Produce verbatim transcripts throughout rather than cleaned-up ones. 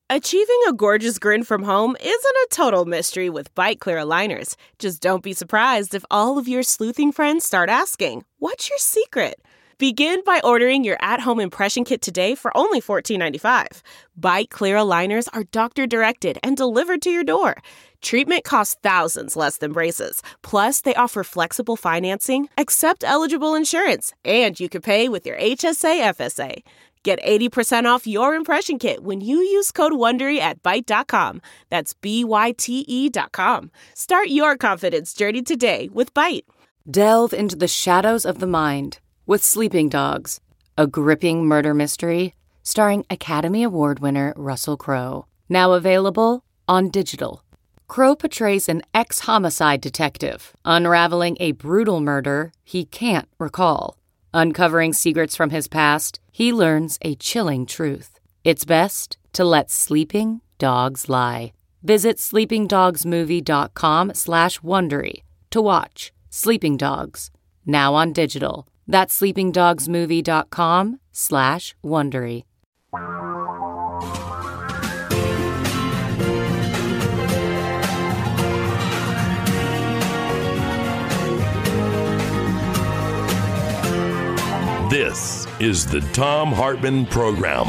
Achieving a gorgeous grin from home isn't a total mystery with Byte Clear aligners. Just don't be surprised if all of your sleuthing friends start asking, "What's your secret?" Begin by ordering your at-home impression kit today for only fourteen ninety-five. Byte Clear aligners are doctor-directed and delivered to your door. Treatment costs thousands less than braces. Plus, they offer flexible financing, accept eligible insurance, and you can pay with your H S A F S A. Get eighty percent off your impression kit when you use code WONDERY at byte dot com. That's B Y T E dot com. Start your confidence journey today with Byte. Delve into the shadows of the mind with Sleeping Dogs, a gripping murder mystery starring Academy Award winner Russell Crowe. Now available on digital. Crowe portrays an ex-homicide detective unraveling a brutal murder he can't recall. Uncovering secrets from his past, he learns a chilling truth. It's best to let sleeping dogs lie. Visit sleepingdogsmovie.com slash Wondery to watch Sleeping Dogs, now on digital. That's sleepingdogsmovie.com slash Wondery. This is the Thom Hartmann Program.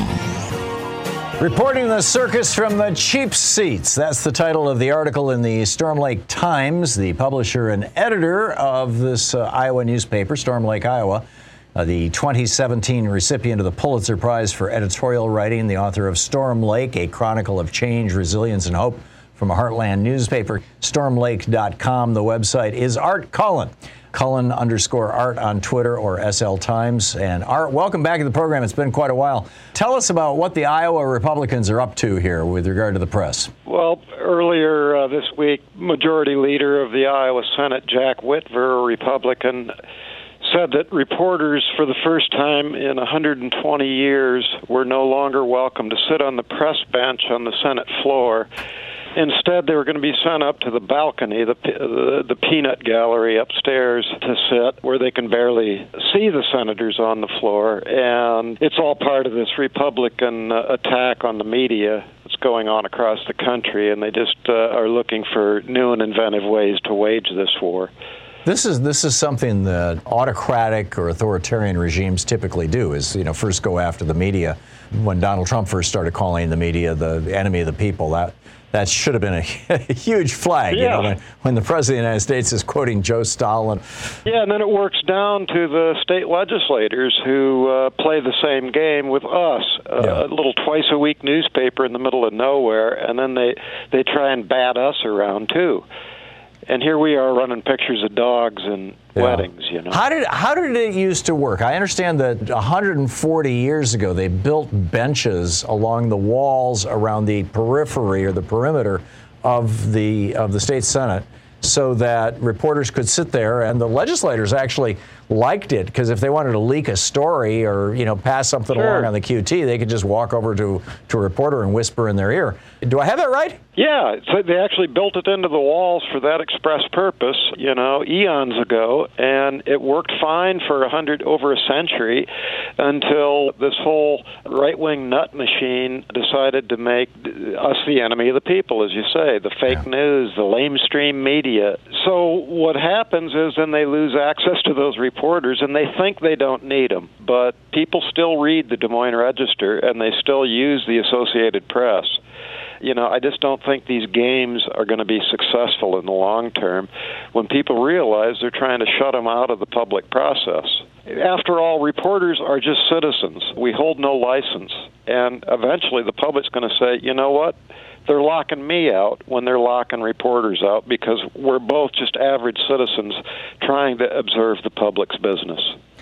Reporting the circus from the cheap seats. That's the title of the article in the Storm Lake Times. The publisher and editor of this uh, Iowa newspaper, Storm Lake, Iowa, uh, the twenty seventeen recipient of the Pulitzer Prize for editorial writing, the author of Storm Lake, A Chronicle of Change, Resilience, and Hope from a Heartland newspaper. storm lake dot com. The website is Art Cullen. Cullen underscore Art on Twitter or S L Times. And Art, welcome back to the program. It's been quite a while. Tell us about what the Iowa Republicans are up to here with regard to the press. Well, earlier uh, this week, Majority Leader of the Iowa Senate, Jack Whitver, a Republican, said that reporters for the first time in one hundred twenty years were no longer welcome to sit on the press bench on the Senate floor. Instead, they were going to be sent up to the balcony, the, the the peanut gallery upstairs to sit, where they can barely see the senators on the floor. And it's all part of this Republican uh, attack on the media that's going on across the country, and they just uh, are looking for new and inventive ways to wage this war. This is this is something that autocratic or authoritarian regimes typically do, is, you know, first go after the media. When Donald Trump first started calling the media the enemy of the people, that That should have been a, a huge flag, yeah. you know, when, when the President of the United States is quoting Joe Stalin. Yeah, and then it works down to the state legislators who uh, play the same game with us, uh, yeah. a little twice-a-week newspaper in the middle of nowhere, and then they, they try and bat us around, too. And here we are running pictures of dogs and yeah. weddings, you know. How did how did it used to work? I understand that one hundred forty years ago they built benches along the walls around the periphery or the perimeter of the of the state Senate, so that reporters could sit there, and the legislators actually liked it, because if they wanted to leak a story or, you know, pass something sure. along on the Q T, they could just walk over to to a reporter and whisper in their ear. Do I have that right? Yeah, so they actually built it into the walls for that express purpose, you know, eons ago, and it worked fine for a hundred over a century until this whole right-wing nut machine decided to make us the enemy of the people, as you say, the fake yeah. news, the lamestream media. So what happens is then they lose access to those reporters, and they think they don't need them, but people still read the Des Moines Register, and they still use the Associated Press. You know, I just don't think these games are going to be successful in the long term when people realize they're trying to shut them out of the public process. After all, reporters are just citizens. We hold no license. And eventually the public's going to say, you know what? They're locking me out when they're locking reporters out, because we're both just average citizens trying to observe the public's business.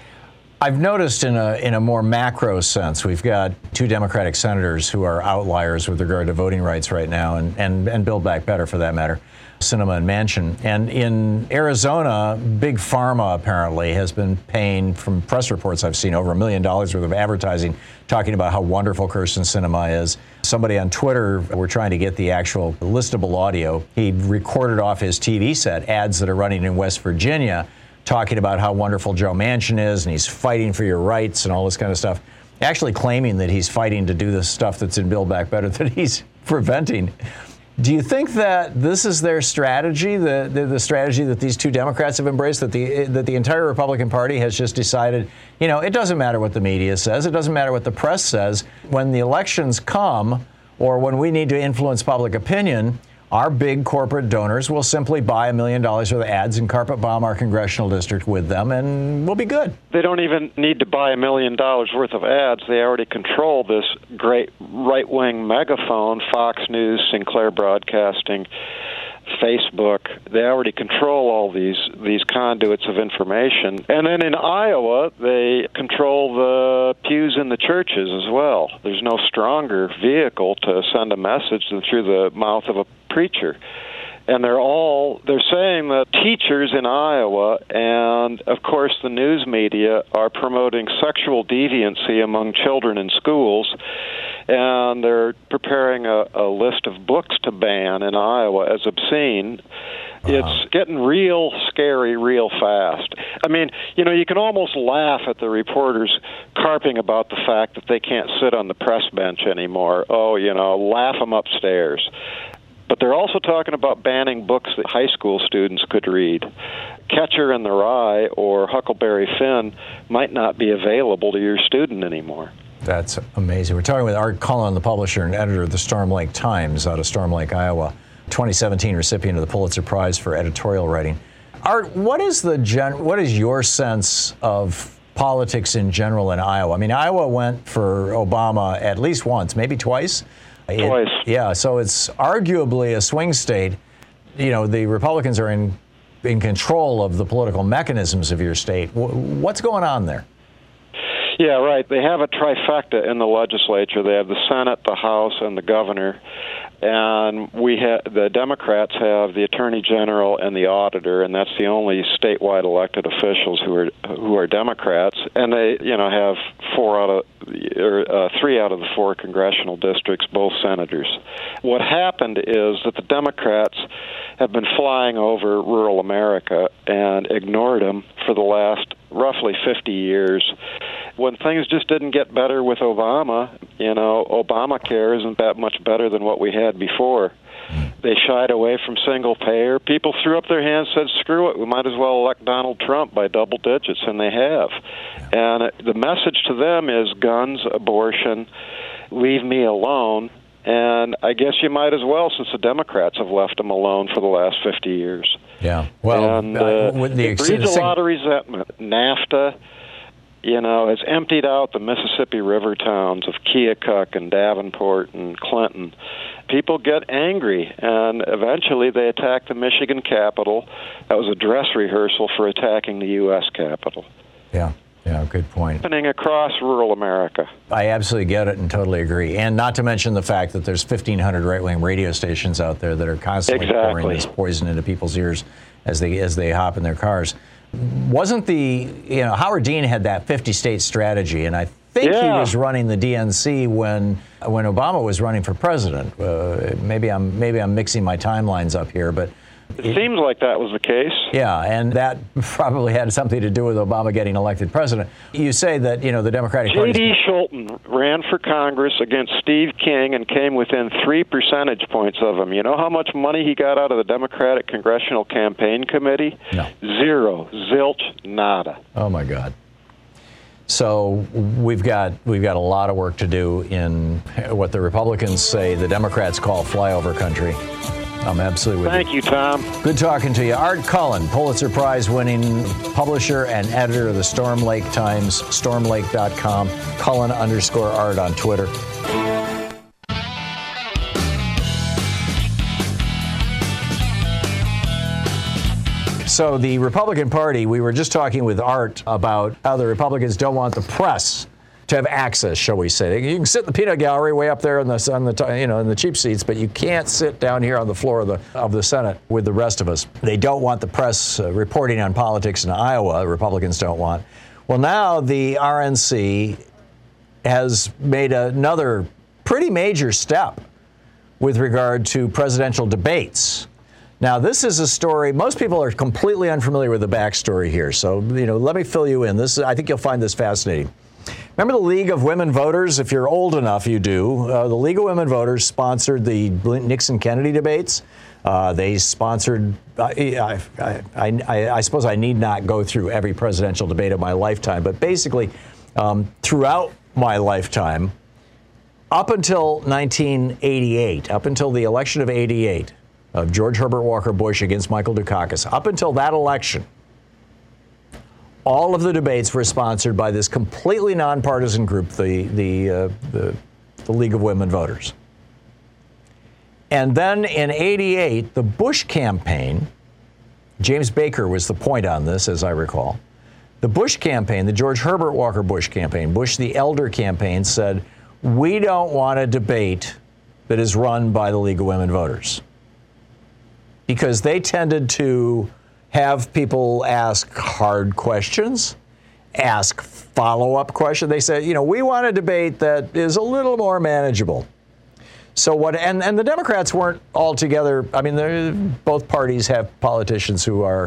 I've noticed in a in a more macro sense, we've got two Democratic senators who are outliers with regard to voting rights right now, and, and, and Build Back Better for that matter, Sinema and Manchin. And in Arizona, Big Pharma apparently has been paying, from press reports I've seen, over a million dollars worth of advertising talking about how wonderful Kyrsten Sinema is. Somebody on Twitter, we're trying to get the actual listable audio. He recorded off his T V set ads that are running in West Virginia, talking about how wonderful Joe Manchin is, and he's fighting for your rights and all this kind of stuff. actually claiming that he's fighting to do the stuff that's in Build Back Better that he's preventing. Do you think that this is their strategy, the, the the strategy that these two Democrats have embraced, that the that the entire Republican Party has just decided, you know, it doesn't matter what the media says, it doesn't matter what the press says. When the elections come, or when we need to influence public opinion, our big corporate donors will simply buy a million dollars worth of ads and carpet bomb our congressional district with them, and we'll be good. They don't even need to buy a million dollars worth of ads. They already control this great right-wing megaphone, Fox News, Sinclair Broadcasting, Facebook. They already control all these these conduits of information. And then in Iowa, they control the pews in the churches as well. There's no stronger vehicle to send a message than through the mouth of a preacher. And they're all, they're saying that teachers in Iowa and, of course, the news media are promoting sexual deviancy among children in schools, and they're preparing a, a list of books to ban in Iowa as obscene. Wow. It's getting real scary real fast. I mean, you know, you can almost laugh at the reporters carping about the fact that they can't sit on the press bench anymore. Oh, you know, laugh them upstairs. But they're also talking about banning books that high school students could read. Catcher in the Rye or Huckleberry Finn might not be available to your student anymore. That's amazing. We're talking with Art Cullen, the publisher and editor of the Storm Lake Times out of Storm Lake, Iowa, twenty seventeen recipient of the Pulitzer Prize for editorial writing. Art, what is the gen- what is your sense of politics in general in Iowa? I mean, Iowa went for Obama at least once, maybe twice. Twice. It, yeah, so it's arguably a swing state. You know, the Republicans are in in control of the political mechanisms of your state. W- what's going on there? Yeah, right. They have a trifecta in the legislature. They have the Senate, the House, and the governor. And we ha- the Democrats have the Attorney General and the Auditor, and that's the only statewide elected officials who are who are Democrats. And they, you know, have four out of or uh, three out of the four congressional districts, both senators. What happened is that the Democrats have been flying over rural America and ignored them for the last roughly fifty years. When things just didn't get better with Obama, you know, Obamacare isn't that much better than what we had before. They shied away from single payer. People threw up their hands, said, screw it, we might as well elect Donald Trump by double digits, and they have. And the message to them is guns, abortion, leave me alone. And I guess you might as well, since the Democrats have left them alone for the last fifty years. Yeah, well, and, uh, with the it breeds a lot of resentment. NAFTA, you know, has emptied out the Mississippi River towns of Keokuk and Davenport and Clinton. People get angry, and eventually they attack the Michigan Capitol. That was a dress rehearsal for attacking the U S Capitol. Yeah. Yeah, good point. Happening across rural America. I absolutely get it and totally agree. And not to mention the fact that there's fifteen hundred right-wing radio stations out there that are constantly exactly. pouring this poison into people's ears as they as they hop in their cars. Wasn't the, you know, Howard Dean had that fifty-state strategy, and I think yeah. he was running the D N C when when Obama was running for president. Uh, maybe I'm maybe I'm mixing my timelines up here, but It, it seems like that was the case. Yeah, and that probably had something to do with Obama getting elected president. You say that, you know, the Democratic Party... J D Schulten ran for Congress against Steve King and came within three percentage points of him. You know how much money he got out of the Democratic Congressional Campaign Committee? No. Zero. Zilch. Nada. Oh, my God. So we've got we've got a lot of work to do in what the Republicans say the Democrats call flyover country. I'm absolutely with Thank you. Thank you, Tom. Good talking to you. Art Cullen, Pulitzer Prize-winning publisher and editor of the Storm Lake Times, storm lake dot com, Cullen underscore Art on Twitter. So the Republican Party, we were just talking with Art about how the Republicans don't want the press to have access, shall we say. You can sit in the peanut gallery way up there in the, on the you know in the cheap seats, but you can't sit down here on the floor of the of the Senate with the rest of us. They don't want the press uh, reporting on politics in Iowa. Republicans don't want. Well, now the R N C has made another pretty major step with regard to presidential debates. Now, this is a story, most people are completely unfamiliar with the backstory here, so you know, let me fill you in. This I think you'll find this fascinating. Remember the League of Women Voters? If you're old enough, you do. Uh, the League of Women Voters sponsored the Nixon-Kennedy debates. Uh, they sponsored, I, I, I, I, I suppose I need not go through every presidential debate of my lifetime, but basically um, throughout my lifetime, up until nineteen eighty-eight, up until the election of eighty-eight of George Herbert Walker Bush against Michael Dukakis, up until that election, all of the debates were sponsored by this completely nonpartisan group, the the, uh, the the League of Women Voters. And then in eighty-eight, the Bush campaign, James Baker was the point on this, as I recall. The Bush campaign, the George Herbert Walker Bush campaign, Bush the Elder campaign, said, we don't want a debate that is run by the League of Women Voters, because they tended to have people ask hard questions, ask follow-up questions. They said, you know, we want a debate that is a little more manageable. So what, and, and the Democrats weren't altogether, I mean, both parties have politicians who are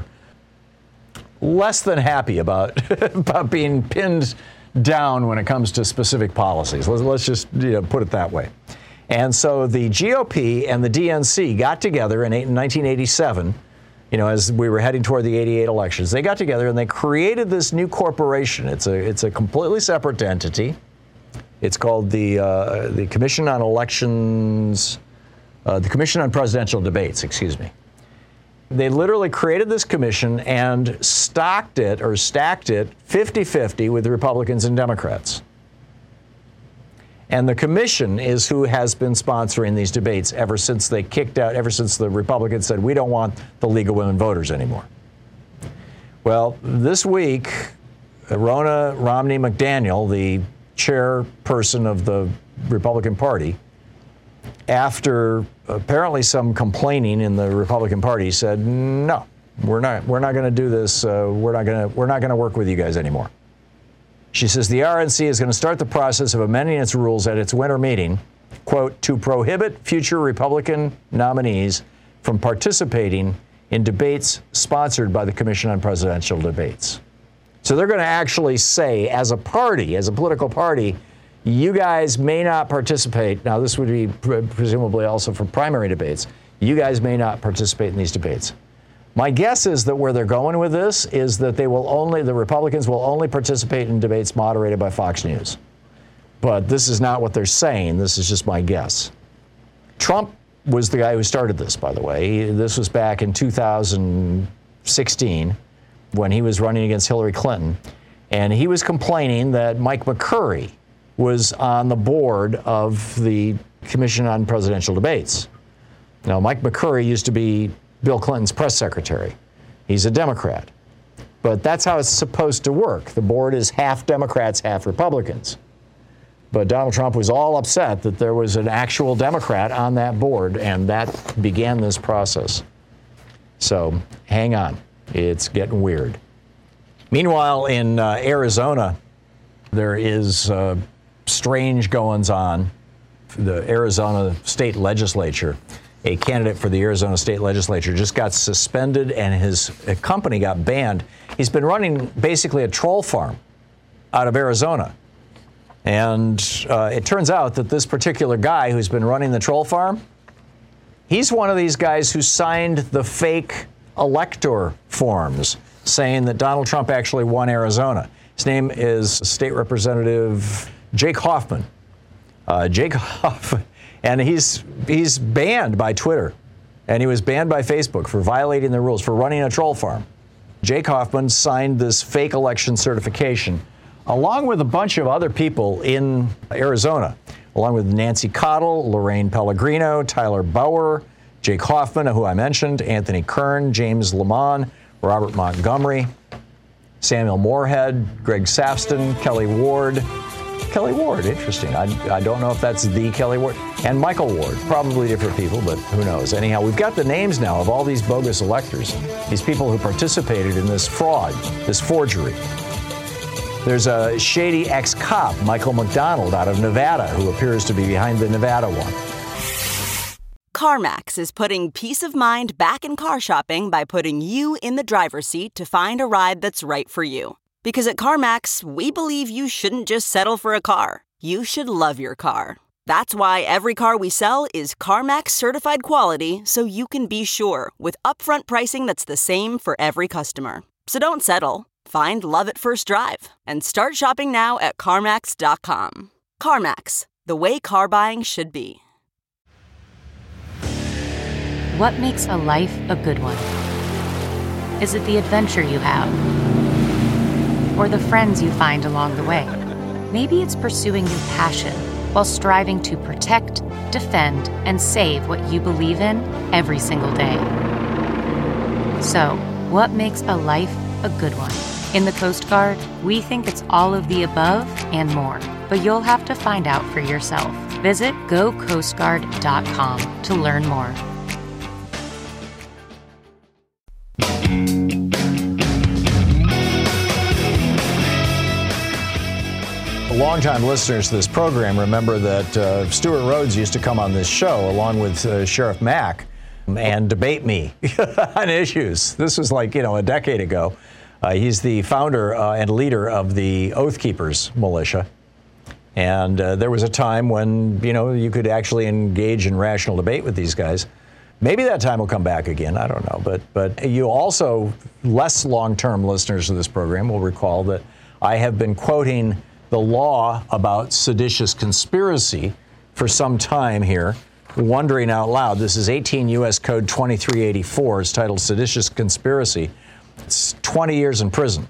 less than happy about, about being pinned down when it comes to specific policies. Let's, let's just you know, put it that way. And so the G O P and the D N C got together in nineteen eighty-seven, you know, as we were heading toward the eighty-eight elections. They got together and they created this new corporation. It's a it's a completely separate entity. It's called the uh, the Commission on Elections, uh, the Commission on Presidential Debates, excuse me. They literally created this commission and stocked it or stacked it fifty-fifty with the Republicans and Democrats. And the commission is who has been sponsoring these debates ever since they kicked out, ever since the Republicans said, we don't want the League of Women Voters anymore. Well, this week, Ronna Romney McDaniel, the chairperson of the Republican Party, after apparently some complaining in the Republican Party, said, no, we're not, we're not going to do this. Uh, we're not going to, we're not going to work with you guys anymore. She says the R N C is going to start the process of amending its rules at its winter meeting, quote, to prohibit future Republican nominees from participating in debates sponsored by the Commission on Presidential Debates. So they're going to actually say, as a party, as a political party, you guys may not participate. Now, this would be pre- presumably also for primary debates. You guys may not participate in these debates. My guess is that where they're going with this is that they will only, the Republicans will only participate in debates moderated by Fox News. But this is not what they're saying. This is just my guess. Trump was the guy who started this, by the way. This was back in two thousand sixteen when he was running against Hillary Clinton. And he was complaining that Mike McCurry was on the board of the Commission on Presidential Debates. Now, Mike McCurry used to be Bill Clinton's press secretary. He's a Democrat. But that's how it's supposed to work. The board is half Democrats, half Republicans. But Donald Trump was all upset that there was an actual Democrat on that board, and that began this process. So hang on. It's getting weird. Meanwhile, in uh, Arizona, there is uh, strange goings-on. The Arizona state legislature, a candidate for the Arizona state legislature, just got suspended and his company got banned. He's been running basically a troll farm out of Arizona. And uh, it turns out that this particular guy who's been running the troll farm, he's one of these guys who signed the fake elector forms saying that Donald Trump actually won Arizona. His name is State Representative Jake Hoffman. Uh, Jake Hoffman. And he's he's banned by Twitter, and he was banned by Facebook for violating the rules, for running a troll farm. Jake Hoffman signed this fake election certification, along with a bunch of other people in Arizona, along with Nancy Cottle, Lorraine Pellegrino, Tyler Bauer, Jake Hoffman, who I mentioned, Anthony Kern, James Lamont, Robert Montgomery, Samuel Moorhead, Greg Safston, Kelly Ward. Kelly Ward, interesting. I, I don't know if that's the Kelly Ward. And Michael Ward, probably different people, but who knows. Anyhow, we've got the names now of all these bogus electors, these people who participated in this fraud, this forgery. There's a shady ex-cop, Michael McDonald, out of Nevada, who appears to be behind the Nevada one. CarMax is putting peace of mind back in car shopping by putting you in the driver's seat to find a ride that's right for you. Because at CarMax, we believe you shouldn't just settle for a car. You should love your car. That's why every car we sell is CarMax certified quality, so you can be sure with upfront pricing that's the same for every customer. So don't settle. Find love at first drive and start shopping now at CarMax dot com. CarMax, the way car buying should be. What makes a life a good one? Is it the adventure you have? Or the friends you find along the way? Maybe it's pursuing your passion while striving to protect, defend, and save what you believe in every single day. So, what makes a life a good one? In the Coast Guard, we think it's all of the above and more, but you'll have to find out for yourself. Visit go coast guard dot com to learn more. Longtime listeners to this program remember that uh, Stuart Rhodes used to come on this show along with uh, Sheriff Mack and debate me on issues. This was like, you know, a decade ago. Uh, he's the founder uh, and leader of the Oath Keepers militia. And uh, there was a time when, you know, you could actually engage in rational debate with these guys. Maybe that time will come back again. I don't know. But, but you also, less long-term listeners of this program will recall that I have been quoting the law about seditious conspiracy for some time here, wondering out loud. This is eighteen U S Code twenty-three eighty-four. It's titled Seditious Conspiracy. It's twenty years in prison.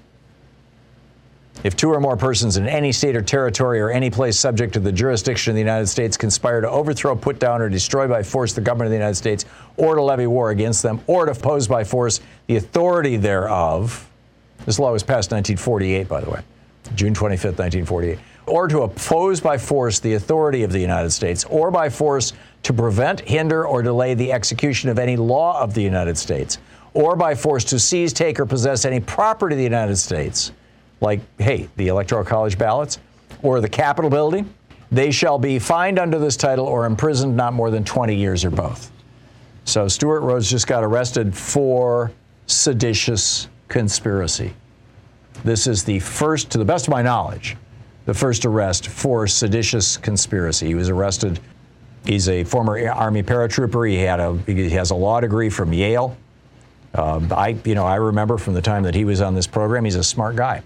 If two or more persons in any state or territory or any place subject to the jurisdiction of the United States conspire to overthrow, put down, or destroy by force the government of the United States, or to levy war against them, or to oppose by force the authority thereof. This law was passed in nineteen forty-eight, by the way. June twenty-fifth, nineteen forty-eight, or to oppose by force the authority of the United States, or by force to prevent, hinder, or delay the execution of any law of the United States, or by force to seize, take, or possess any property of the United States, like, hey, the Electoral College ballots, or the Capitol building, they shall be fined under this title or imprisoned not more than twenty years or both. So Stuart Rhodes just got arrested for seditious conspiracy. This is the first, to the best of my knowledge, the first arrest for seditious conspiracy. He was arrested. He's a former Army paratrooper. He had a he has a law degree from Yale. Uh, I you know I remember from the time that he was on this program. He's a smart guy,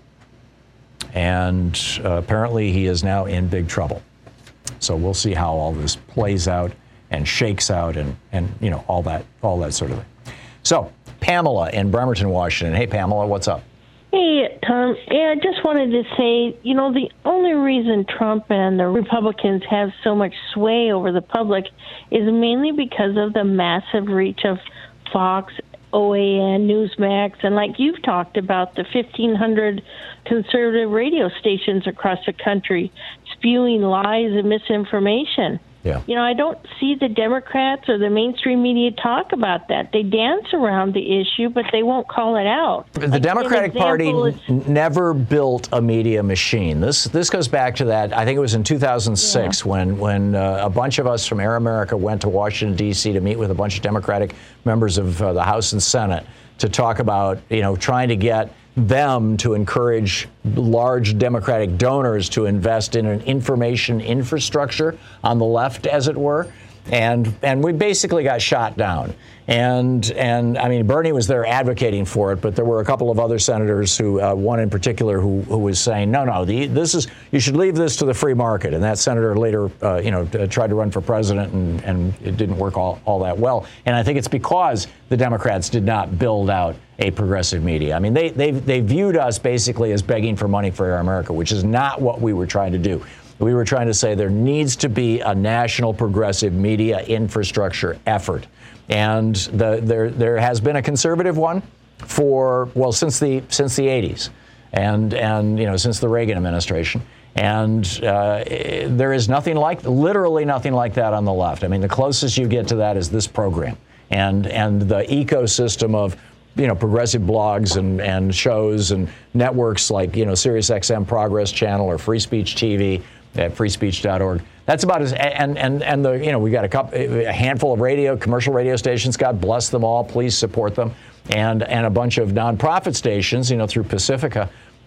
and uh, apparently he is now in big trouble. So we'll see how all this plays out and shakes out, and and you know all that all that sort of thing. So Pamela in Bremerton, Washington. Hey, Pamela, what's up? Hey, Tom. Yeah, I just wanted to say, you know, the only reason Trump and the Republicans have so much sway over the public is mainly because of the massive reach of Fox, O A N, Newsmax, and like you've talked about, the fifteen hundred conservative radio stations across the country spewing lies and misinformation. Yeah. You know, I don't see the Democrats or the mainstream media talk about that. They dance around the issue, but they won't call it out. The like, Democratic Party is, n- never built a media machine. This this goes back to that. I think it was in two thousand six yeah. when when uh, a bunch of us from Air America went to Washington, D C to meet with a bunch of Democratic members of uh, the House and Senate to talk about, you know, trying to get them to encourage large Democratic donors to invest in an information infrastructure on the left, as it were. And and we basically got shot down. And, and I mean, Bernie was there advocating for it, but there were a couple of other senators who, uh, one in particular, who, who was saying, no, no, the, this is, you should leave this to the free market. And that senator later, uh, you know, tried to run for president, and, and it didn't work all, all that well. And I think it's because the Democrats did not build out a progressive media. I mean, they, they, they viewed us basically as begging for money for Air America, which is not what we were trying to do. We were trying to say there needs to be a national progressive media infrastructure effort. And the, there there has been a conservative one for, well, since the since the eighties, and and you know since the Reagan administration. And uh, there is nothing like, literally nothing like that on the left. I mean, the closest you get to that is this program, and and the ecosystem of, you know, progressive blogs and, and shows and networks like, you know, SiriusXM Progress Channel or Free Speech T V at free speech dot org. That's about as, and, and, and the, you know, we got a couple, a handful of radio, commercial radio stations. God bless them all. Please support them. And, and a bunch of nonprofit stations, you know, through Pacifica.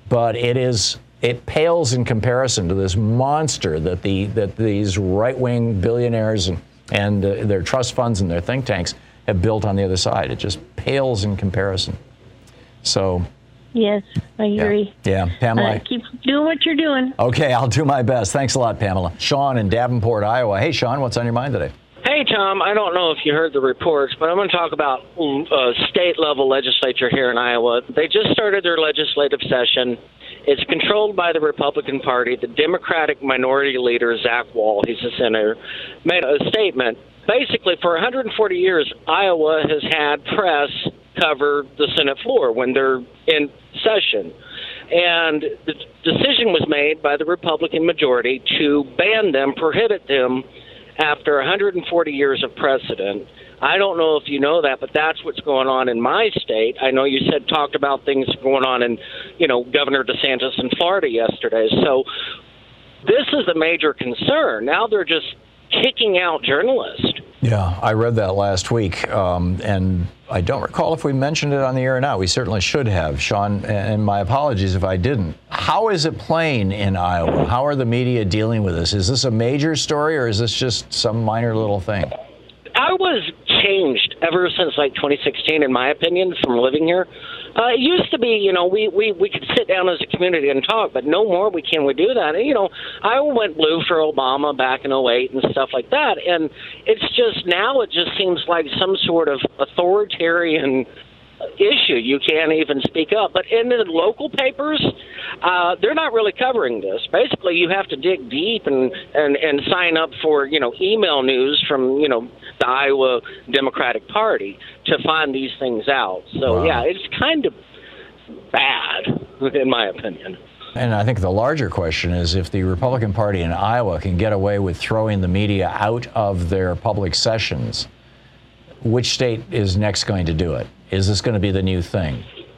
but it is it pales in comparison to this monster that the that these right-wing billionaires and and uh, their trust funds and their think tanks have built on the other side. It just pales in comparison. So. Yes, I agree. Yeah, yeah. Pamela. Uh, keep doing what you're doing. Okay, I'll do my best. Thanks a lot, Pamela. Sean in Davenport, Iowa. Hey, Sean, what's on your mind today? Hey, Tom, I don't know if you heard the reports, but I'm going to talk about uh, state-level legislature here in Iowa. They just started their legislative session. It's controlled by the Republican Party. The Democratic minority leader, Zach Wall, he's a senator, made a statement. Basically, for one hundred forty years, Iowa has had press cover the Senate floor when they're in session. And the decision was made by the Republican majority to ban them, prohibit them, after one hundred forty years of precedent. I don't know if you know that, but that's what's going on in my state. I know you said talked about things going on in, you know, Governor DeSantis in Florida yesterday. So this is a major concern. Now they're just kicking out journalists. Yeah, I read that last week, um, and I don't recall if we mentioned it on the air or not. We certainly should have, Sean, and my apologies if I didn't. How is it playing in Iowa? How are the media dealing with this? Is this a major story, or is this just some minor little thing? Iowa's changed ever since, like, twenty sixteen, in my opinion, from living here. Uh, it used to be, you know, we, we, we could sit down as a community and talk, but no more we can we do that. And, you know, Iowa went blue for Obama back in oh eight and stuff like that. And it's just now it just seems like some sort of authoritarian issue. You can't even speak up. But in the local papers, uh, they're not really covering this. Basically, you have to dig deep and, and, and sign up for, you know, email news from, you know, the Iowa Democratic Party to find these things out. So, wow. Yeah, it's kind of bad, in my opinion. And I think the larger question is if the Republican Party in Iowa can get away with throwing the media out of their public sessions, which state is next going to do it? Is this going to be the new thing?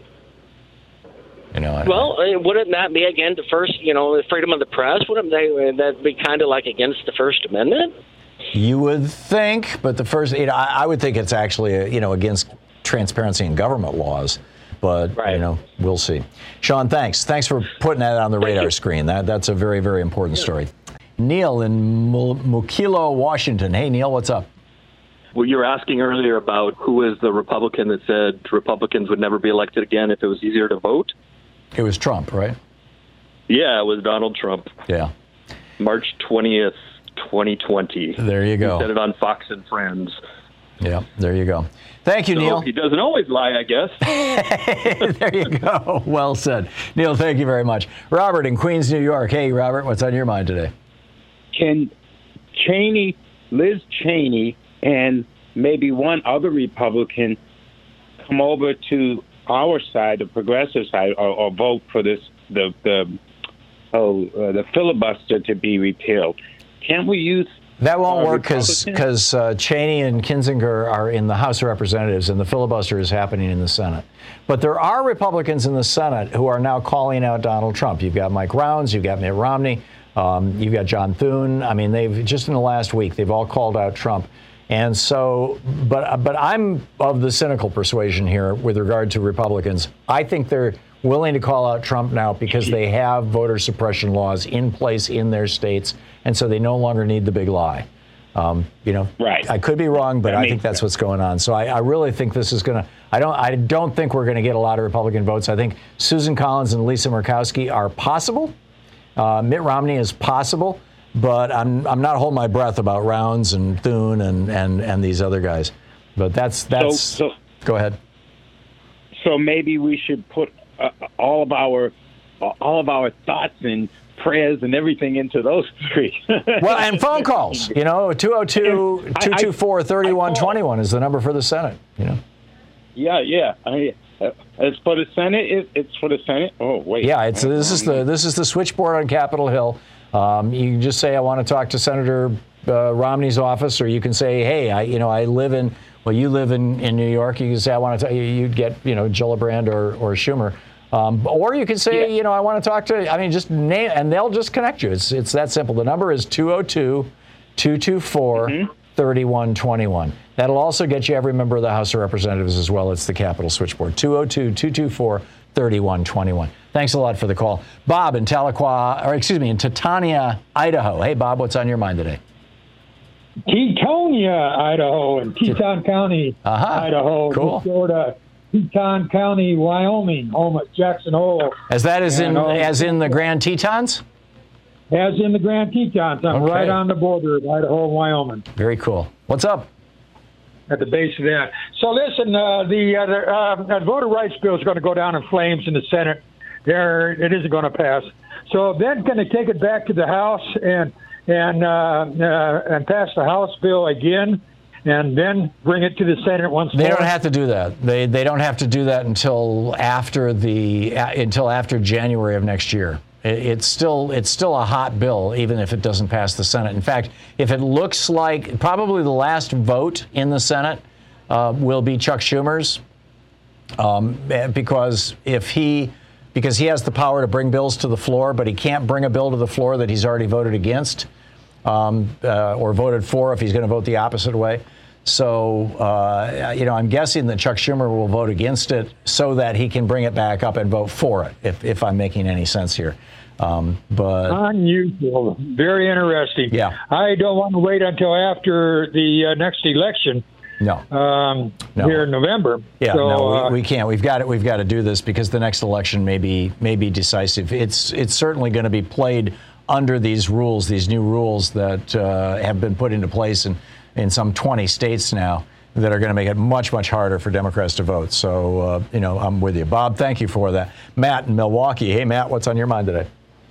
You know, well, I mean, wouldn't that be against the first, you know, the freedom of the press? Wouldn't they, that be kind of like against the First Amendment? You would think, but the first, you know, I, I would think it's actually, you know, against transparency in government laws. But, right. you know, we'll see. Sean, thanks. Thanks for putting that on the Thank radar you. screen. That That's a very, very important yeah. story. Neil in Mukilteo, Washington. Hey, Neil, what's up? Well, you were asking earlier about who was the Republican that said Republicans would never be elected again if it was easier to vote. It was Trump, right? Yeah, it was Donald Trump. Yeah. March twentieth, twenty twenty. There you go. He said it on Fox and Friends. Yeah, there you go. Thank you, so Neil. He doesn't always lie, I guess. There you go. Well said. Neil, thank you very much. Robert in Queens, New York. Hey, Robert, what's on your mind today? Can Cheney, Liz Cheney, and maybe one other Republican come over to our side, the progressive side, or, or vote for this the the oh uh, the filibuster to be repealed? Can't we use that? Won't uh, work because because uh, Cheney and Kinzinger are in the House of Representatives, and the filibuster is happening in the Senate. But there are Republicans in the Senate who are now calling out Donald Trump. You've got Mike Rounds, you've got Mitt Romney, um, you've got John Thune. I mean, they've just in the last week they've all called out Trump. And so, but but I'm of the cynical persuasion here with regard to Republicans. I think they're willing to call out Trump now because they have voter suppression laws in place in their states, and so they no longer need the big lie. Um, you know, right. I could be wrong, but that I think that's sense. what's going on. So I, I really think this is going to. I don't. I don't think we're going to get a lot of Republican votes. I think Susan Collins and Lisa Murkowski are possible. Uh, Mitt Romney is possible. But I'm I'm not holding my breath about Rounds and Thune and, and, and these other guys. But that's that's. So, so, go ahead. So maybe we should put uh, all of our all of our thoughts and prayers and everything into those three. Well, and phone calls. You know, two oh two, two two four, three one two one is the number for the Senate. You know. Yeah, yeah. I, uh, it's for the Senate. It, it's for the Senate. Oh wait. Yeah, it's this is the this is the switchboard on Capitol Hill. Um, you can just say, I want to talk to Senator uh, Romney's office, or you can say, hey, I, you know, I live in, well, you live in, in New York. You can say, I want to, you'd get, you know, Gillibrand or, or Schumer. Um, or you can say, yeah. you know, I want to talk to, I mean, just name, and they'll just connect you. It's it's that simple. The number is two oh two, two two four, three one two one. That'll also get you every member of the House of Representatives as well. It's the Capitol switchboard, two oh two, two two four, three one two one. Thanks a lot for the call. Bob in Tahlequah, or excuse me, in Titania, Idaho. Hey, Bob, what's on your mind today? Tetonia, Idaho, and Teton County, uh-huh. Idaho, cool. Florida, Teton County, Wyoming, home at Jackson Hole. As that is in, and, uh, as in the Grand Tetons? As in the Grand Tetons. I'm Okay. right on the border of Idaho and Wyoming. Very cool. What's up? At the base of that. So listen, uh, the, uh, the uh, voter rights bill is going to go down in flames in the Senate. There, it isn't going to pass. So then, going to take it back to the House and and uh, uh, and pass the House bill again, and then bring it to the Senate once more. They don't have to do that. They they don't have to do that until after the uh, until after January of next year. It, it's still it's still a hot bill, even if it doesn't pass the Senate. In fact, if it looks like probably the last vote in the Senate uh, will be Chuck Schumer's, um, because if he. Because he has the power to bring bills to the floor, but he can't bring a bill to the floor that he's already voted against um, uh, or voted for if he's going to vote the opposite way. So, uh, you know, I'm guessing that Chuck Schumer will vote against it so that he can bring it back up and vote for it, if, if I'm making any sense here. Um, but unusual, very interesting. Yeah. I don't want to wait until after the uh, next election. No. Um, no. Here in November. Yeah, so, no, we, uh, we can't. We've got it. We've got to do this because the next election may be may be decisive. It's it's certainly going to be played under these rules, these new rules that uh, have been put into place in, in some twenty states now that are going to make it much, much harder for Democrats to vote. So, uh, you know, I'm with you. Bob, thank you for that. Matt in Milwaukee. Hey, Matt, what's on your mind today?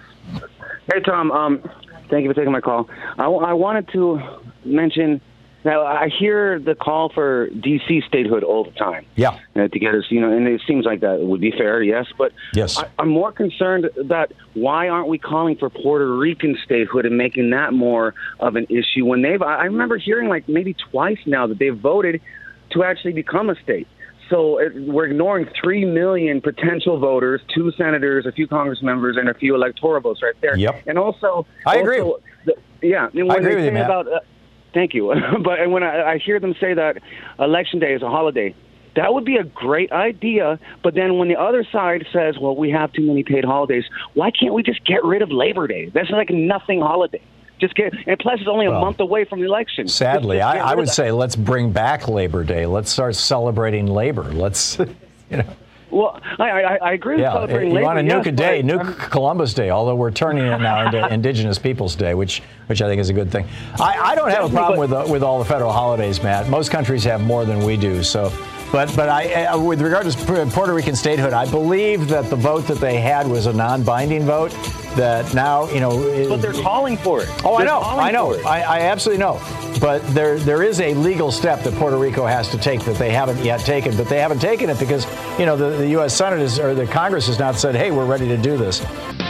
Hey, Tom. Um, thank you for taking my call. I, I wanted to mention... Now, I hear the call for D C statehood all the time. Yeah. Uh, to get us, you know, and it seems like that would be fair, yes. But yes. I, I'm more concerned that why aren't we calling for Puerto Rican statehood and making that more of an issue when they've, I remember hearing like maybe twice now that they've voted to actually become a state. So it, we're ignoring three million potential voters, two senators, a few Congress members, and a few electoral votes right there. Yep. And also, I agree. Also, the, yeah. And when I agree they with you, say Matt. about, uh, Thank you. But when I, I hear them say that Election Day is a holiday, that would be a great idea. But then when the other side says, well, we have too many paid holidays, why can't we just get rid of Labor Day? That's like a nothing holiday. Just get, and plus it's only a well, month away from the election. Sadly, just, just I, I would say let's bring back Labor Day. Let's start celebrating labor. Let's, you know. Well, I, I, I agree with yeah, celebrating you labor. want to nuke yes, a day, but, nuke um, Columbus Day, although we're turning it now into Indigenous Peoples Day, which which I think is a good thing. I, I don't have a problem with uh, with all the federal holidays, Matt. Most countries have more than we do. So, but but I, uh, with regard to Puerto Rican statehood, I believe that the vote that they had was a non-binding vote. That now, you know, is, but they're calling for it. Oh, they're I know, I know, I, I absolutely know. But there there is a legal step that Puerto Rico has to take that they haven't yet taken. But they haven't taken it because, you know, the, the U S Senate is, or the Congress has not said, hey, we're ready to do this.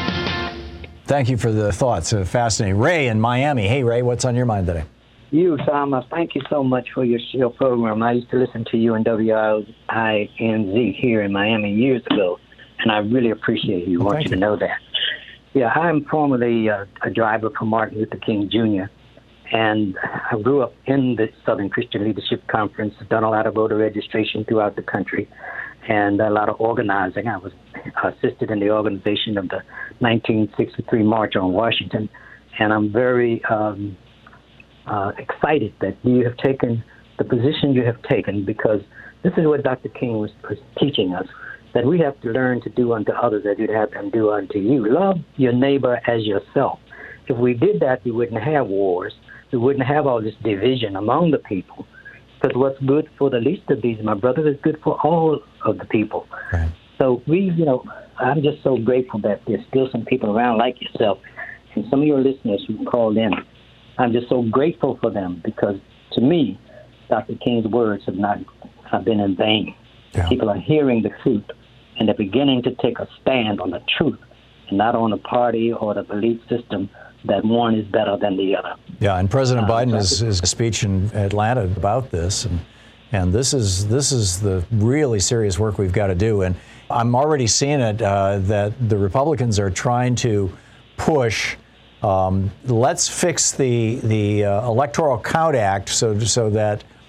Thank you for the thoughts. Uh, fascinating. Ray in Miami. Hey, Ray, what's on your mind today? You, Thomas, thank you so much for your show program. I used to listen to you in W I N Z here in Miami years ago, and I really appreciate you. I Well, want you to you. know that. Yeah, I'm formerly uh, a driver for Martin Luther King Junior, and I grew up in the Southern Christian Leadership Conference, done a lot of voter registration throughout the country, and a lot of organizing. I was assisted in the organization of the nineteen sixty-three March on Washington, and I'm very um, uh, excited that you have taken the position you have taken, because this is what Doctor King was teaching us, that we have to learn to do unto others as you'd have them do unto you. Love your neighbor as yourself. If we did that, we wouldn't have wars. We wouldn't have all this division among the people. Because what's good for the least of these, my brother, is good for all of the people. Right. So we, you know, I'm just so grateful that there's still some people around like yourself and some of your listeners who called in. I'm just so grateful for them, because to me, Doctor King's words have not have been in vain. Yeah. People are hearing the truth, and they're beginning to take a stand on the truth and not on the party or the belief system that one is better than the other. Yeah, and President Uh, Biden so- is is a speech in Atlanta about this, and and this is this is the really serious work we've got to do. And I'm already seeing it uh, that the Republicans are trying to push. Um, let's fix the the uh, Electoral Count Act so so that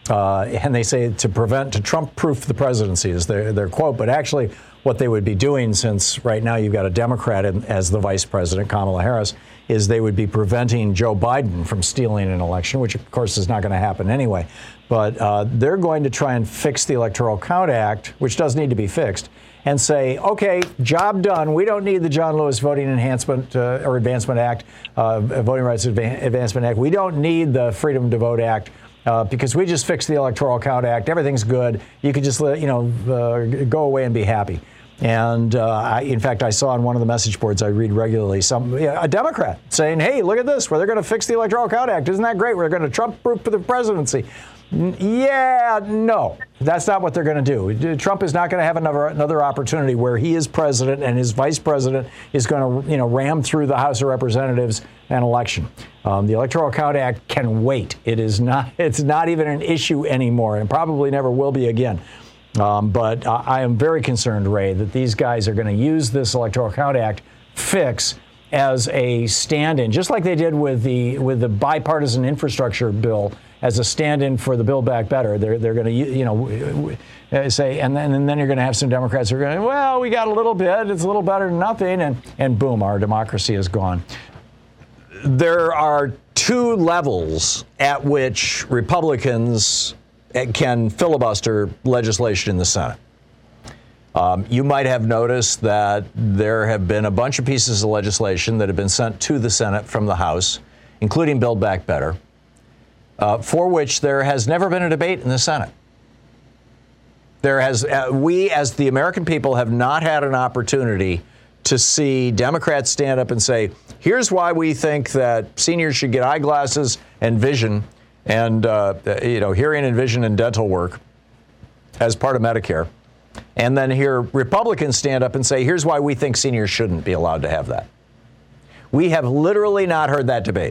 Uh, and they say to prevent, to Trump-proof the presidency is their, their quote. But actually, what they would be doing, since right now you've got a Democrat in, as the vice president, Kamala Harris, is they would be preventing Joe Biden from stealing an election, which, of course, is not going to happen anyway. But uh, they're going to try and fix the Electoral Count Act, which does need to be fixed, and say, OK, job done. We don't need the John Lewis Voting Enhancement uh, or Advancement Act, uh, Voting Rights Adva- Advancement Act. We don't need the Freedom to Vote Act. Uh, because we just fixed the Electoral Count Act. Everything's good. You could just, you know, uh, go away and be happy. And uh, I, in fact, I saw on one of the message boards I read regularly some yeah, a Democrat saying, hey, look at this, where they're going to fix the Electoral Count Act. Isn't that great? We're going to Trump-proof the presidency. N- yeah, no, that's not what they're going to do. Trump is not going to have another another opportunity where he is president and his vice president is going to, you know, ram through the House of Representatives an election. Um, the Electoral Count Act can wait. It is not. It's not even an issue anymore, and probably never will be again. Um, but uh, I am very concerned, Ray, that these guys are going to use this Electoral Count Act fix as a stand-in, just like they did with the with the bipartisan infrastructure bill, as a stand-in for the Build Back Better. They're they're going to, you know, say, and then and then you're going to have some Democrats who are going, well, we got a little bit. It's a little better than nothing, and and boom, our democracy is gone. There are two levels at which Republicans can filibuster legislation in the Senate. Um, you might have noticed that there have been a bunch of pieces of legislation that have been sent to the Senate from the House, including Build Back Better, uh, for which there has never been a debate in the Senate. There has, uh, we as the American people have not had an opportunity to see Democrats stand up and say, here's why we think that seniors should get eyeglasses and vision and, uh, you know, hearing and vision and dental work as part of Medicare. And then hear Republicans stand up and say, here's why we think seniors shouldn't be allowed to have that. We have literally not heard that debate.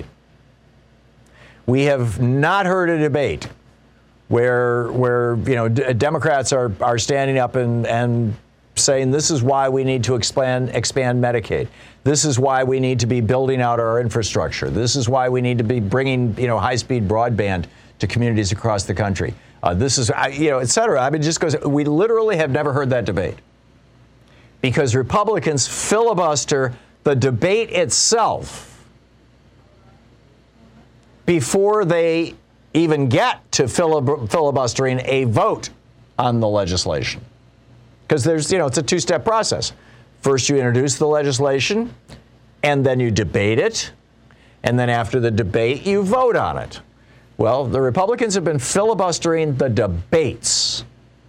We have not heard a debate where, where you know, d- Democrats are, are standing up and, and saying this is why we need to expand expand Medicaid. This is why we need to be building out our infrastructure. This is why we need to be bringing, you know, high-speed broadband to communities across the country. Uh, this is, you know, et cetera. I mean, it just goes, we literally have never heard that debate because Republicans filibuster the debate itself before they even get to filib- filibustering a vote on the legislation. Because there's, you know, it's a two-step process. First, you introduce the legislation, and then you debate it, and then after the debate, you vote on it. Well, the Republicans have been filibustering the debates.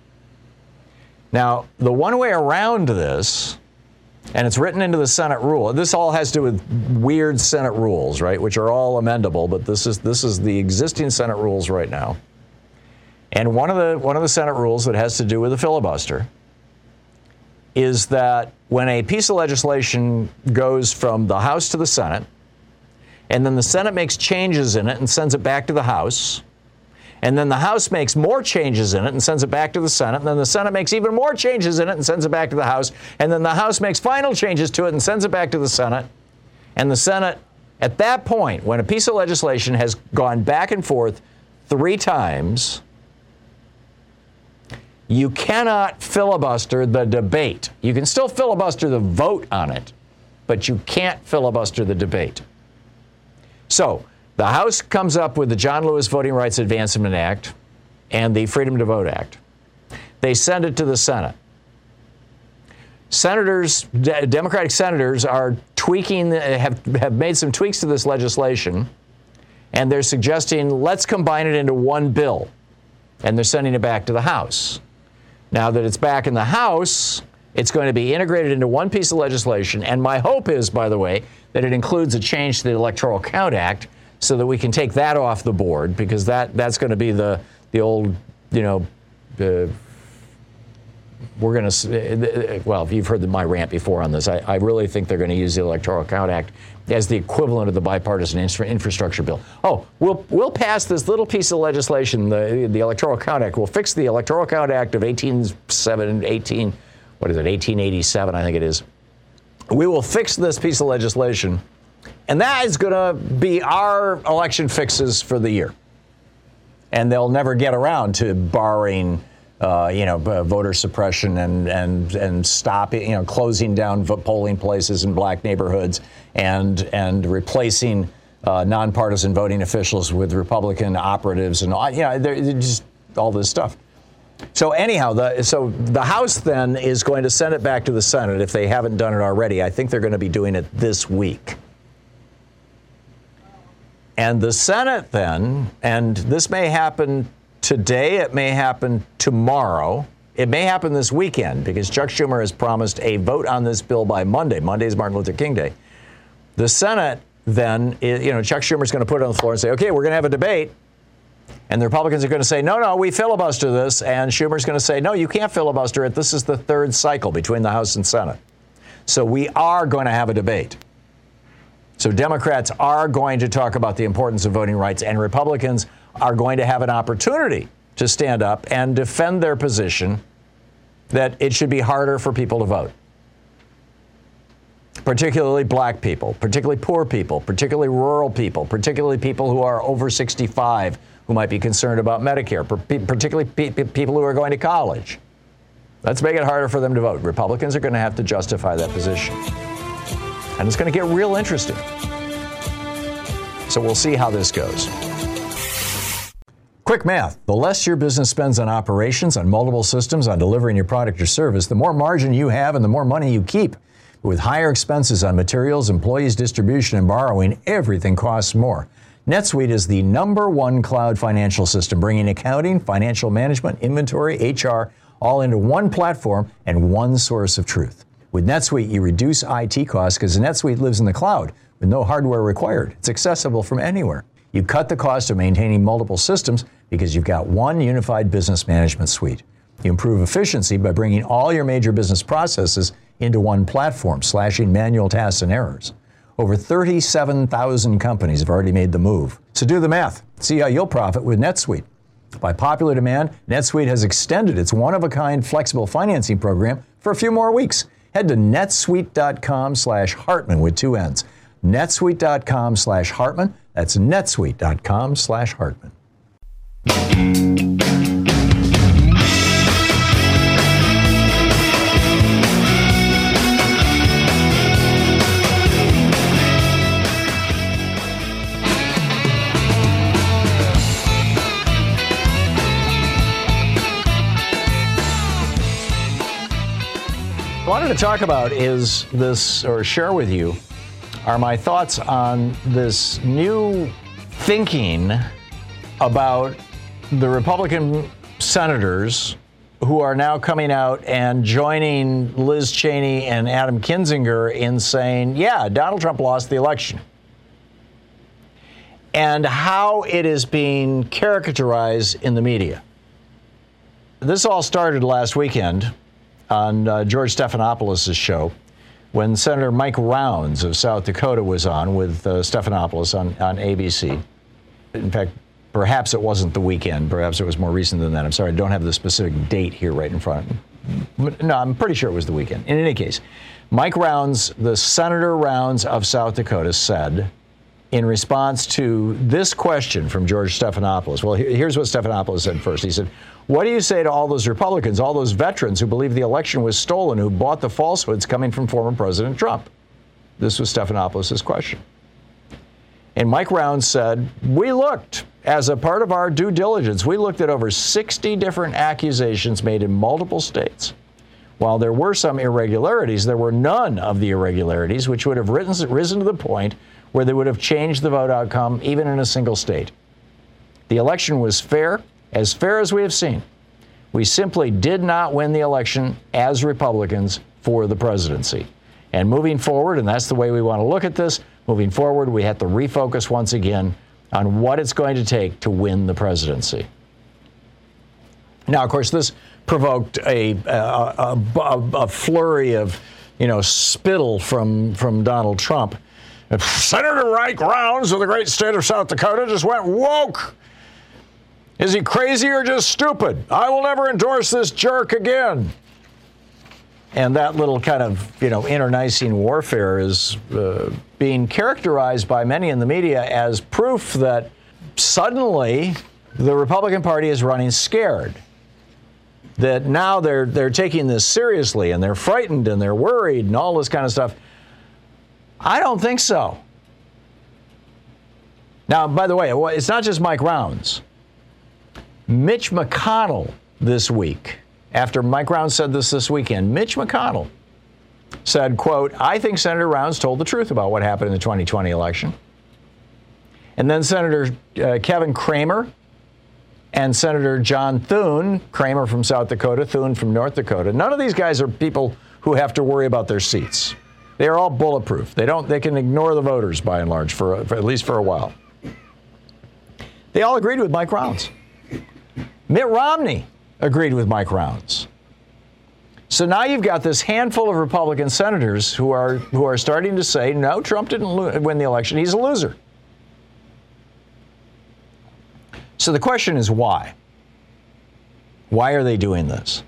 Now, the one way around this, and it's written into the Senate rule, this all has to do with weird Senate rules, right, which are all amendable, but this is this is the existing Senate rules right now. And one of the one of the Senate rules that has to do with the filibuster is that when a piece of legislation goes from the House to the Senate, and then the Senate makes changes in it and sends it back to the House, and then the House makes more changes in it and sends it back to the Senate, and then the Senate makes even more changes in it and sends it back to the House, and then the House makes final changes to it and sends it back to the Senate, and the Senate, at that point, when a piece of legislation has gone back and forth three times, you cannot filibuster the debate. You can still filibuster the vote on it, but you can't filibuster the debate. So the House comes up with the John Lewis Voting Rights Advancement Act and the Freedom to Vote Act. They send it to the Senate. Senators, d- Democratic senators are tweaking, have, have made some tweaks to this legislation, and they're suggesting let's combine it into one bill, and they're sending it back to the House. Now that it's back in the House, it's going to be integrated into one piece of legislation. And my hope is, by the way, that it includes a change to the Electoral Count Act so that we can take that off the board, because that, that's going to be the, the old, you know, uh, we're going to, well, if you've heard my rant before on this, I, I really think they're going to use the Electoral Count Act as the equivalent of the bipartisan infra- infrastructure bill. Oh, we'll we'll pass this little piece of legislation, the the Electoral Count Act. We'll fix the Electoral Count Act of eighteen seven, eighteen, what is it, eighteen eighty-seven, I think it is. We will fix this piece of legislation, and that is going to be our election fixes for the year. And they'll never get around to barring, uh, you know, voter suppression and and and stopping, you know, closing down polling places in black neighborhoods and and replacing uh, nonpartisan voting officials with Republican operatives and all, you know, they're, they're just all this stuff. So anyhow, the so the House then is going to send it back to the Senate if they haven't done it already. I think they're going to be doing it this week. And the Senate then, and this may happen today, it may happen tomorrow, it may happen this weekend, because Chuck Schumer has promised a vote on this bill by Monday. Monday is Martin Luther King Day. The Senate then, you know, Chuck Schumer's going to put it on the floor and say, okay, we're going to have a debate. And the Republicans are going to say, no, no, we filibuster this. And Schumer's going to say, no, you can't filibuster it. This is the third cycle between the House and Senate. So we are going to have a debate. So Democrats are going to talk about the importance of voting rights, and Republicans are going to have an opportunity to stand up and defend their position that it should be harder for people to vote, particularly black people, particularly poor people, particularly rural people, particularly people who are over sixty-five who might be concerned about Medicare, particularly people who are going to college. Let's make it harder for them to vote. Republicans are going to have to justify that position. And it's going to get real interesting. So we'll see how this goes. Quick math. The less your business spends on operations, on multiple systems, on delivering your product or service, the more margin you have and the more money you keep. But with higher expenses on materials, employees, distribution, and borrowing, everything costs more. NetSuite is the number one cloud financial system, bringing accounting, financial management, inventory, H R, all into one platform and one source of truth. With NetSuite, you reduce I T costs because NetSuite lives in the cloud with no hardware required. It's accessible from anywhere. You cut the cost of maintaining multiple systems because you've got one unified business management suite. You improve efficiency by bringing all your major business processes into one platform, slashing manual tasks and errors. Over thirty-seven thousand companies have already made the move. So do the math. See how you'll profit with NetSuite. By popular demand, NetSuite has extended its one-of-a-kind flexible financing program for a few more weeks. Head to netsuite.com slash Hartman with two N's. netsuite.com slash Hartman. That's netsuite.com slash Hartman. What I wanted to talk about is this, or share with you, are my thoughts on this new thinking about the Republican senators who are now coming out and joining Liz Cheney and Adam Kinzinger in saying, yeah, Donald Trump lost the election. And how it is being caricaturized in the media. This all started last weekend on uh, George Stephanopoulos' show, when Senator Mike Rounds of South Dakota was on with uh, Stephanopoulos on, on A B C. In fact, perhaps it wasn't the weekend. Perhaps it was more recent than that. I'm sorry, I don't have the specific date here right in front. No, I'm pretty sure it was the weekend. In any case, Mike Rounds, the Senator Rounds of South Dakota, said, in response to this question from George Stephanopoulos, well, here's what Stephanopoulos said first. He said, what do you say to all those Republicans, all those veterans who believe the election was stolen, who bought the falsehoods coming from former President Trump? This was Stephanopoulos' question. And Mike Rounds said, we looked, as a part of our due diligence, we looked at over sixty different accusations made in multiple states. While there were some irregularities, there were none of the irregularities which would have risen, risen to the point where they would have changed the vote outcome, even in a single state. The election was fair, as fair as we have seen. We simply did not win the election as Republicans for the presidency. And moving forward, and that's the way we want to look at this, moving forward, we have to refocus once again on what it's going to take to win the presidency. Now, of course, this provoked a, a, a, a flurry of, you know, spittle from, from Donald Trump. Senator Mike Rounds of the great state of South Dakota just went woke. Is he crazy or just stupid? I will never endorse this jerk again. And that little kind of, you know, internecine warfare is uh, being characterized by many in the media as proof that suddenly the Republican Party is running scared. That now they're they're taking this seriously and they're frightened and they're worried and all this kind of stuff. I don't think so. Now, by the way, it's not just Mike Rounds. Mitch McConnell this week, after Mike Rounds said this this weekend, Mitch McConnell said, quote, I think Senator Rounds told the truth about what happened in the twenty twenty election. And then Senator uh, Kevin Cramer and Senator John Thune, Cramer from South Dakota, Thune from North Dakota. None of these guys are people who have to worry about their seats. They are all bulletproof. They don't. They can ignore the voters by and large, for, for at least for a while. They all agreed with Mike Rounds. Mitt Romney agreed with Mike Rounds. So now you've got this handful of Republican senators who are who are starting to say, no, Trump didn't lo- win the election. He's a loser. So the question is why? Why are they doing this?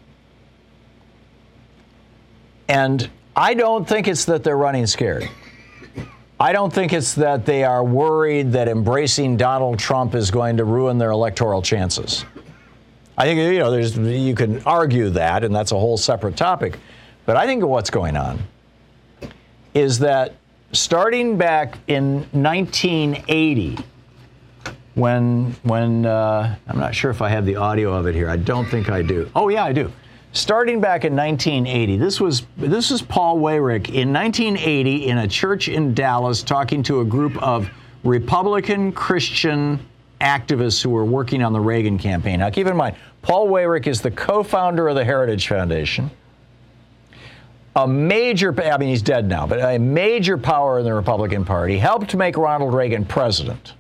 And I don't think it's that they're running scared. I don't think it's that they are worried that embracing Donald Trump is going to ruin their electoral chances. I think, you know, there's, you can argue that, and that's a whole separate topic. But I think what's going on is that starting back in nineteen eighty, when, when uh, I'm not sure if I have the audio of it here. I don't think I do. Oh, yeah, I do. Starting back in nineteen eighty, this was this was Paul Weyrich in nineteen eighty in a church in Dallas talking to a group of Republican Christian activists who were working on the Reagan campaign. Now, keep in mind, Paul Weyrich is the co-founder of the Heritage Foundation. A major, I mean, he's dead now, but a major power in the Republican Party, helped make Ronald Reagan president.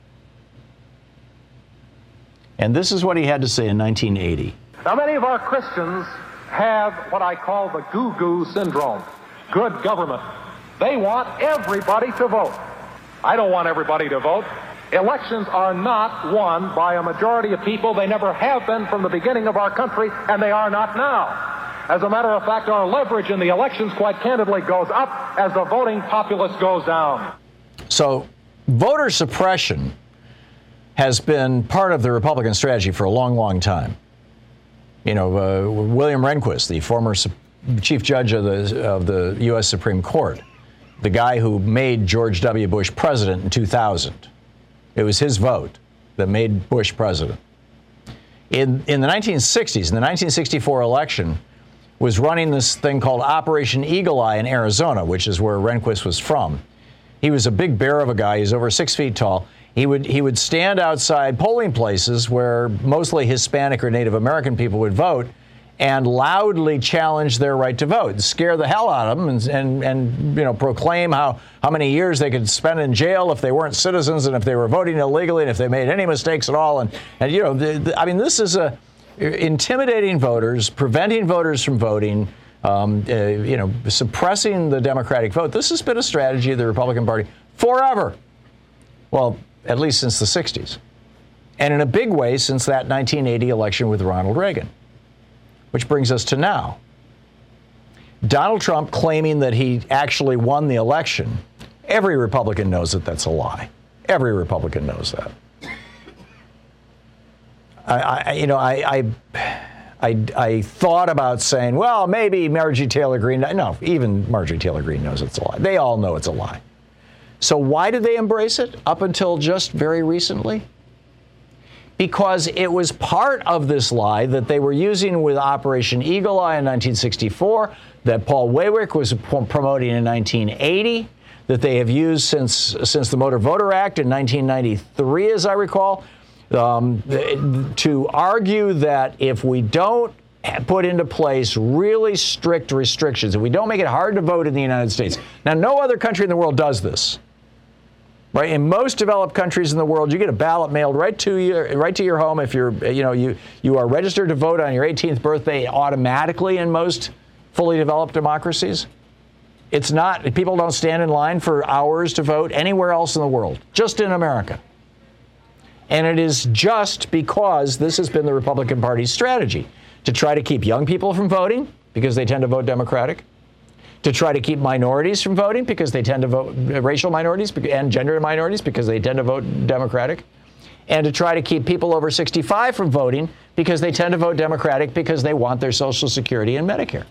And this is what he had to say in nineteen eighty. Now, many of our Christians have what I call the goo-goo syndrome, good government. They want everybody to vote. I don't want everybody to vote. Elections are not won by a majority of people. They never have been from the beginning of our country, and they are not now. As a matter of fact, our leverage in the elections, quite candidly, goes up as the voting populace goes down. So voter suppression has been part of the Republican strategy for a long, long time. You know, uh, William Rehnquist, the former su- chief judge of the of the U S Supreme Court, the guy who made George W. Bush president in two thousand. It was his vote that made Bush president. In in the nineteen sixties, in the nineteen sixty-four election, was running this thing called Operation Eagle Eye in Arizona, which is where Rehnquist was from. He was a big bear of a guy. He's over six feet tall. He would he would stand outside polling places where mostly Hispanic or Native American people would vote and loudly challenge their right to vote, scare the hell out of them, and and, and you know proclaim how, how many years they could spend in jail if they weren't citizens and if they were voting illegally and if they made any mistakes at all. And and you know the, the, I mean this is a intimidating voters, preventing voters from voting, um, uh, you know suppressing the Democratic vote. This has been a strategy of the Republican Party forever. Well, at least since the sixties. And in a big way since that nineteen eighty election with Ronald Reagan. Which brings us to now. Donald Trump claiming that he actually won the election. Every Republican knows that that's a lie. Every Republican knows that. I, I you know, I, I, I, I thought about saying, well, maybe Marjorie Taylor Greene. No, even Marjorie Taylor Greene knows it's a lie. They all know it's a lie. So why did they embrace it up until just very recently? Because it was part of this lie that they were using with Operation Eagle Eye in nineteen sixty-four, that Paul Weyrich was promoting in nineteen eighty, that they have used since since the Motor Voter Act in nineteen ninety-three, as I recall, um, to argue that if we don't put into place really strict restrictions, if we don't make it hard to vote in the United States. Now, no other country in the world does this. Right? In most developed countries in the world, you get a ballot mailed right to your right to your home if you're, you know, you you are registered to vote on your eighteenth birthday automatically in most fully developed democracies. It's not, people don't stand in line for hours to vote anywhere else in the world, just in America. And it is just because this has been the Republican Party's strategy to try to keep young people from voting because they tend to vote Democratic, to try to keep minorities from voting because they tend to vote, racial minorities and gender minorities because they tend to vote Democratic, and to try to keep people over sixty-five from voting because they tend to vote Democratic because they want their Social Security and Medicare.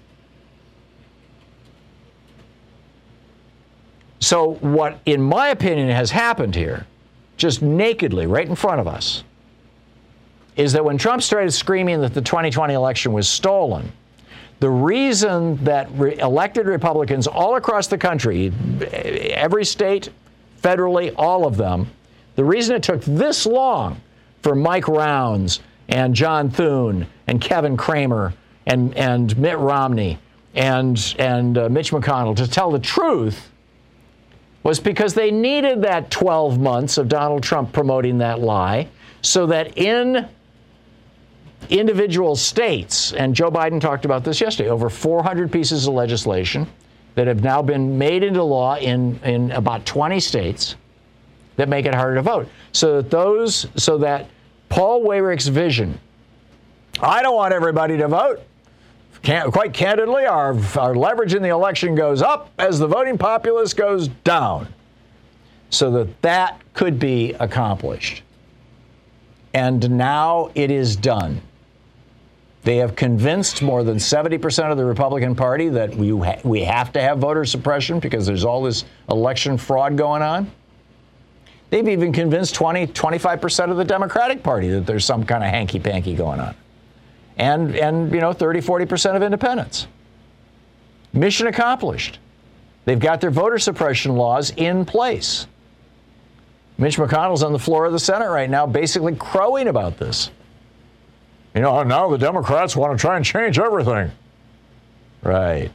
So what, in my opinion, has happened here, just nakedly, right in front of us, is that when Trump started screaming that the twenty twenty election was stolen, the reason that re- elected Republicans all across the country, every state, federally, all of them, the reason it took this long for Mike Rounds and John Thune and Kevin Cramer and, and Mitt Romney and, and uh, Mitch McConnell to tell the truth was because they needed that twelve months of Donald Trump promoting that lie so that in individual states, and Joe Biden talked about this yesterday, over four hundred pieces of legislation that have now been made into law in, in about twenty states that make it harder to vote. So that those, so that Paul Weyrick's vision, I don't want everybody to vote. Can't, quite candidly, our, our leverage in the election goes up as the voting populace goes down, so that that could be accomplished. And now it is done. They have convinced more than seventy percent of the Republican Party that we, ha- we have to have voter suppression because there's all this election fraud going on. They've even convinced twenty, twenty-five percent of the Democratic Party that there's some kind of hanky-panky going on. And, and you know, thirty, forty percent of independents. Mission accomplished. They've got their voter suppression laws in place. Mitch McConnell's on the floor of the Senate right now basically crowing about this. You know, now the Democrats want to try and change everything. Right.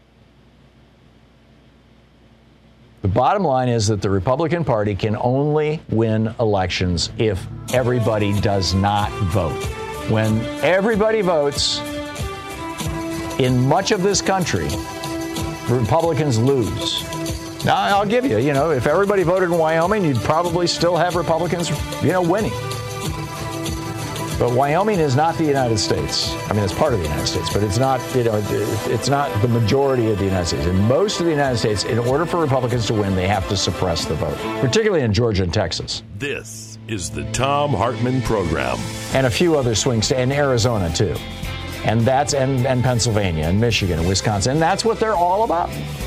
The bottom line is that the Republican Party can only win elections if everybody does not vote. When everybody votes in much of this country, Republicans lose. Now, I'll give you, you know, if everybody voted in Wyoming, you'd probably still have Republicans, you know, winning. But Wyoming is not the United States. I mean, it's part of the United States, but it's not, you know, it's not the majority of the United States. In most of the United States, in order for Republicans to win, they have to suppress the vote, particularly in Georgia and Texas. This is the Thom Hartmann Program. And a few other swing states, and Arizona, too. And that's, and, and Pennsylvania, and Michigan, and Wisconsin. And that's what they're all about.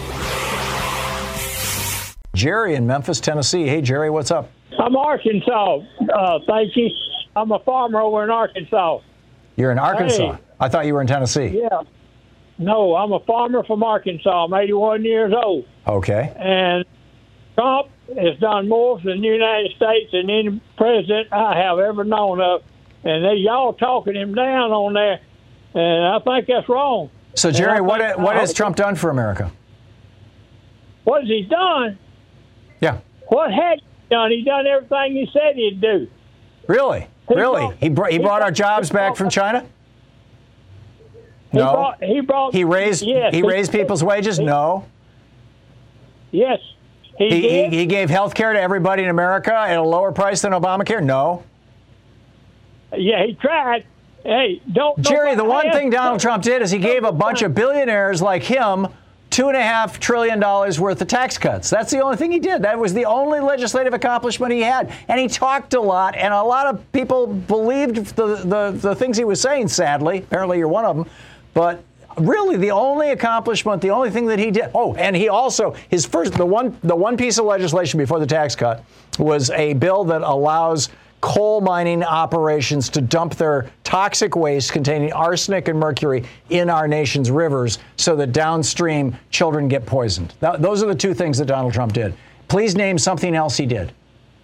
Jerry in Memphis, Tennessee. Hey, Jerry, what's up? I'm Arkansas. Uh, thank you. I'm a farmer over in Arkansas. You're in Arkansas? Hey. I thought you were in Tennessee. Yeah. No, I'm a farmer from Arkansas. I'm eighty-one years old. Okay. And Trump has done more for the United States than any president I have ever known of. And they, y'all talking him down on there, and I think that's wrong. So, Jerry, what, think, what has Trump done for America? What has he done? Yeah. What had he done? He done everything he said he'd do. Really? He really? Brought, he, br- he, he brought our jobs back brought, from China? He no. Brought, he brought. He raised. Yes, he raised he, people's wages. He, no. Yes. He, he, did. he he gave health care to everybody in America at a lower price than Obamacare. No. Yeah, he tried. Hey, don't. Jerry, the one thing Donald Trump did is he gave a bunch of billionaires like him two and a half trillion dollars worth of tax cuts. That's the only thing he did. That was the only legislative accomplishment he had. And he talked a lot, and a lot of people believed the, the, the things he was saying, sadly. Apparently you're one of them. But really, the only accomplishment, the only thing that he did. Oh, and he also, his first, the one, the one piece of legislation before the tax cut was a bill that allows coal mining operations to dump their toxic waste containing arsenic and mercury in our nation's rivers so that downstream children get poisoned. Th- those are the two things that Donald Trump did. Please name something else he did.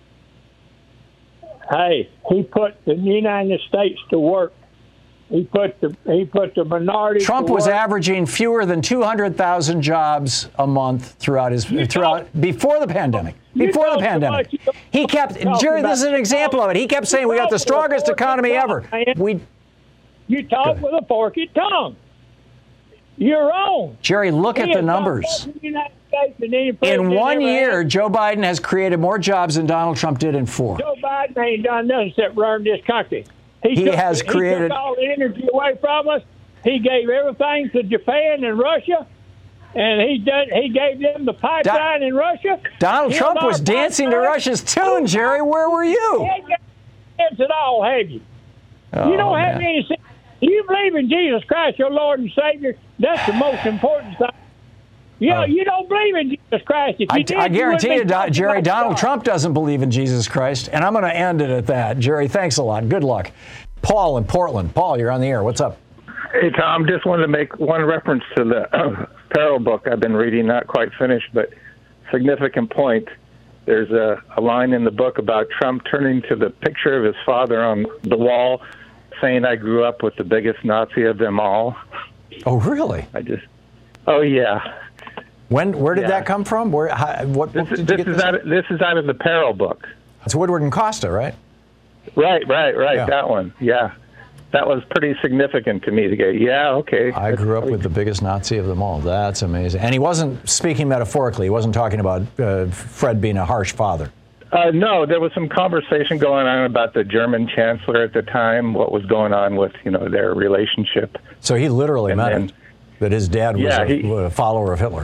Hey, he put the United States to work. He put the he put the minority. Trump to was work. averaging fewer than two hundred thousand jobs a month throughout his You throughout talk, before the pandemic. Before the pandemic, he kept Jerry. This is an example of it. He kept saying we got the strongest economy ever. We you talk with a forky tongue. You're wrong. Jerry, look at the numbers. In one year, Joe Biden has created more jobs than Donald Trump did in four. Joe Biden ain't done nothing except run this country. He, he took, has he created took all the energy away from us. He gave everything to Japan and Russia, and he did. He gave them the pipeline Do- in Russia. Donald Trump was dancing to Russia's tune, Jerry. Where were you? sense at all, have you? Oh, you don't have man. any sense. You believe in Jesus Christ, your Lord and Savior. That's the most important thing. You know, Oh. you don't believe in Jesus Christ. If you I, did, I guarantee you, wouldn't be Don, talking Jerry, like Donald God. Trump doesn't believe in Jesus Christ, and I'm going to end it at that. Jerry, thanks a lot. Good luck. Paul in Portland. Paul, you're on the air. What's up? Hey, Tom, just wanted to make one reference to the uh, Peril book I've been reading, not quite finished, but significant point. There's a, a line in the book about Trump turning to the picture of his father on the wall, saying, I grew up with the biggest Nazi of them all. Oh, really? I just, oh, yeah. When? Where did Yeah. that come from? Where? How, what book This, did this, you get is this? out of, this is out of the Peril book. It's Woodward and Costa, right? Right, right, right, Yeah. that one, yeah. That was pretty significant to me to go, yeah, okay. I grew up with the biggest Nazi of them all. That's amazing. And he wasn't speaking metaphorically. He wasn't talking about uh, Fred being a harsh father. Uh, no, there was some conversation going on about the German chancellor at the time, what was going on with, you know, their relationship. So he literally And meant then- it, that his dad was Yeah, a, he- a follower of Hitler.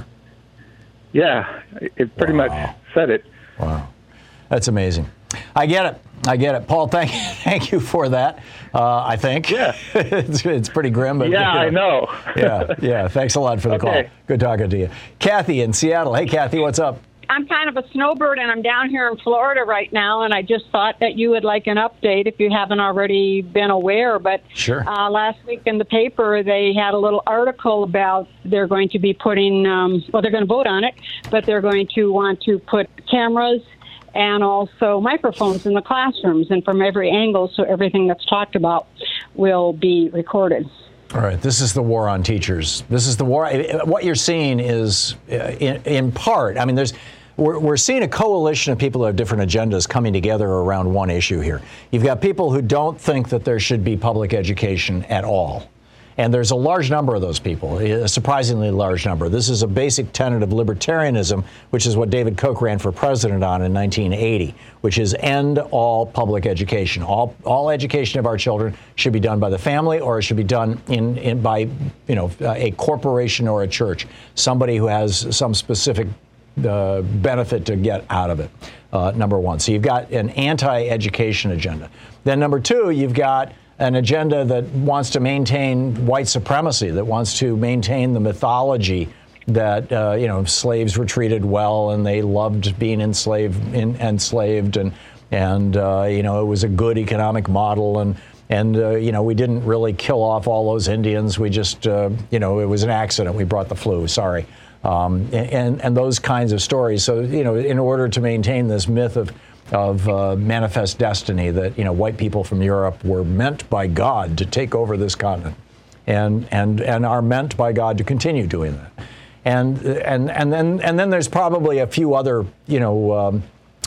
Yeah, it pretty Wow. much said it. Wow. That's amazing. I get it. I get it. Paul, thank, thank you for that, uh, I think. Yeah. it's, it's pretty grim. But, Yeah, you I know. yeah, yeah. Thanks a lot for the Okay. call. Good talking to you. Kathy in Seattle. Hey, Kathy, what's up? I'm kind of a snowbird, and I'm down here in Florida right now, and I just thought that you would like an update if you haven't already been aware. But Sure. uh, last week in the paper, they had a little article about they're going to be putting, um, well, they're going to vote on it, but they're going to want to put cameras and also microphones in the classrooms, and from every angle, so everything that's talked about will be recorded. All right, this is the war on teachers. This is the war. What you're seeing is, uh, in, in part, I mean, there's, we're, we're seeing a coalition of people who have different agendas coming together around one issue here. You've got people who don't think that there should be public education at all. And there's a large number of those people, a surprisingly large number. This is a basic tenet of libertarianism, which is what David Koch ran for president on in nineteen eighty, which is end all public education. All all education of our children should be done by the family, or it should be done in, in by you know a corporation or a church, somebody who has some specific uh, benefit to get out of it. Uh, number one, so you've got an anti-education agenda. Then number two, you've got an agenda that wants to maintain white supremacy, that wants to maintain the mythology that, uh, you know, slaves were treated well and they loved being enslaved, in, enslaved and, and uh, you know, it was a good economic model. And, and uh, you know, we didn't really kill off all those Indians. We just, uh, you know, it was an accident. We brought the flu. Sorry. Um, and, and those kinds of stories. So, you know, in order to maintain this myth of of uh, manifest destiny, that, you know, white people from Europe were meant by God to take over this continent, and and and are meant by God to continue doing that. And and and then and then there's probably a few other, you know, um,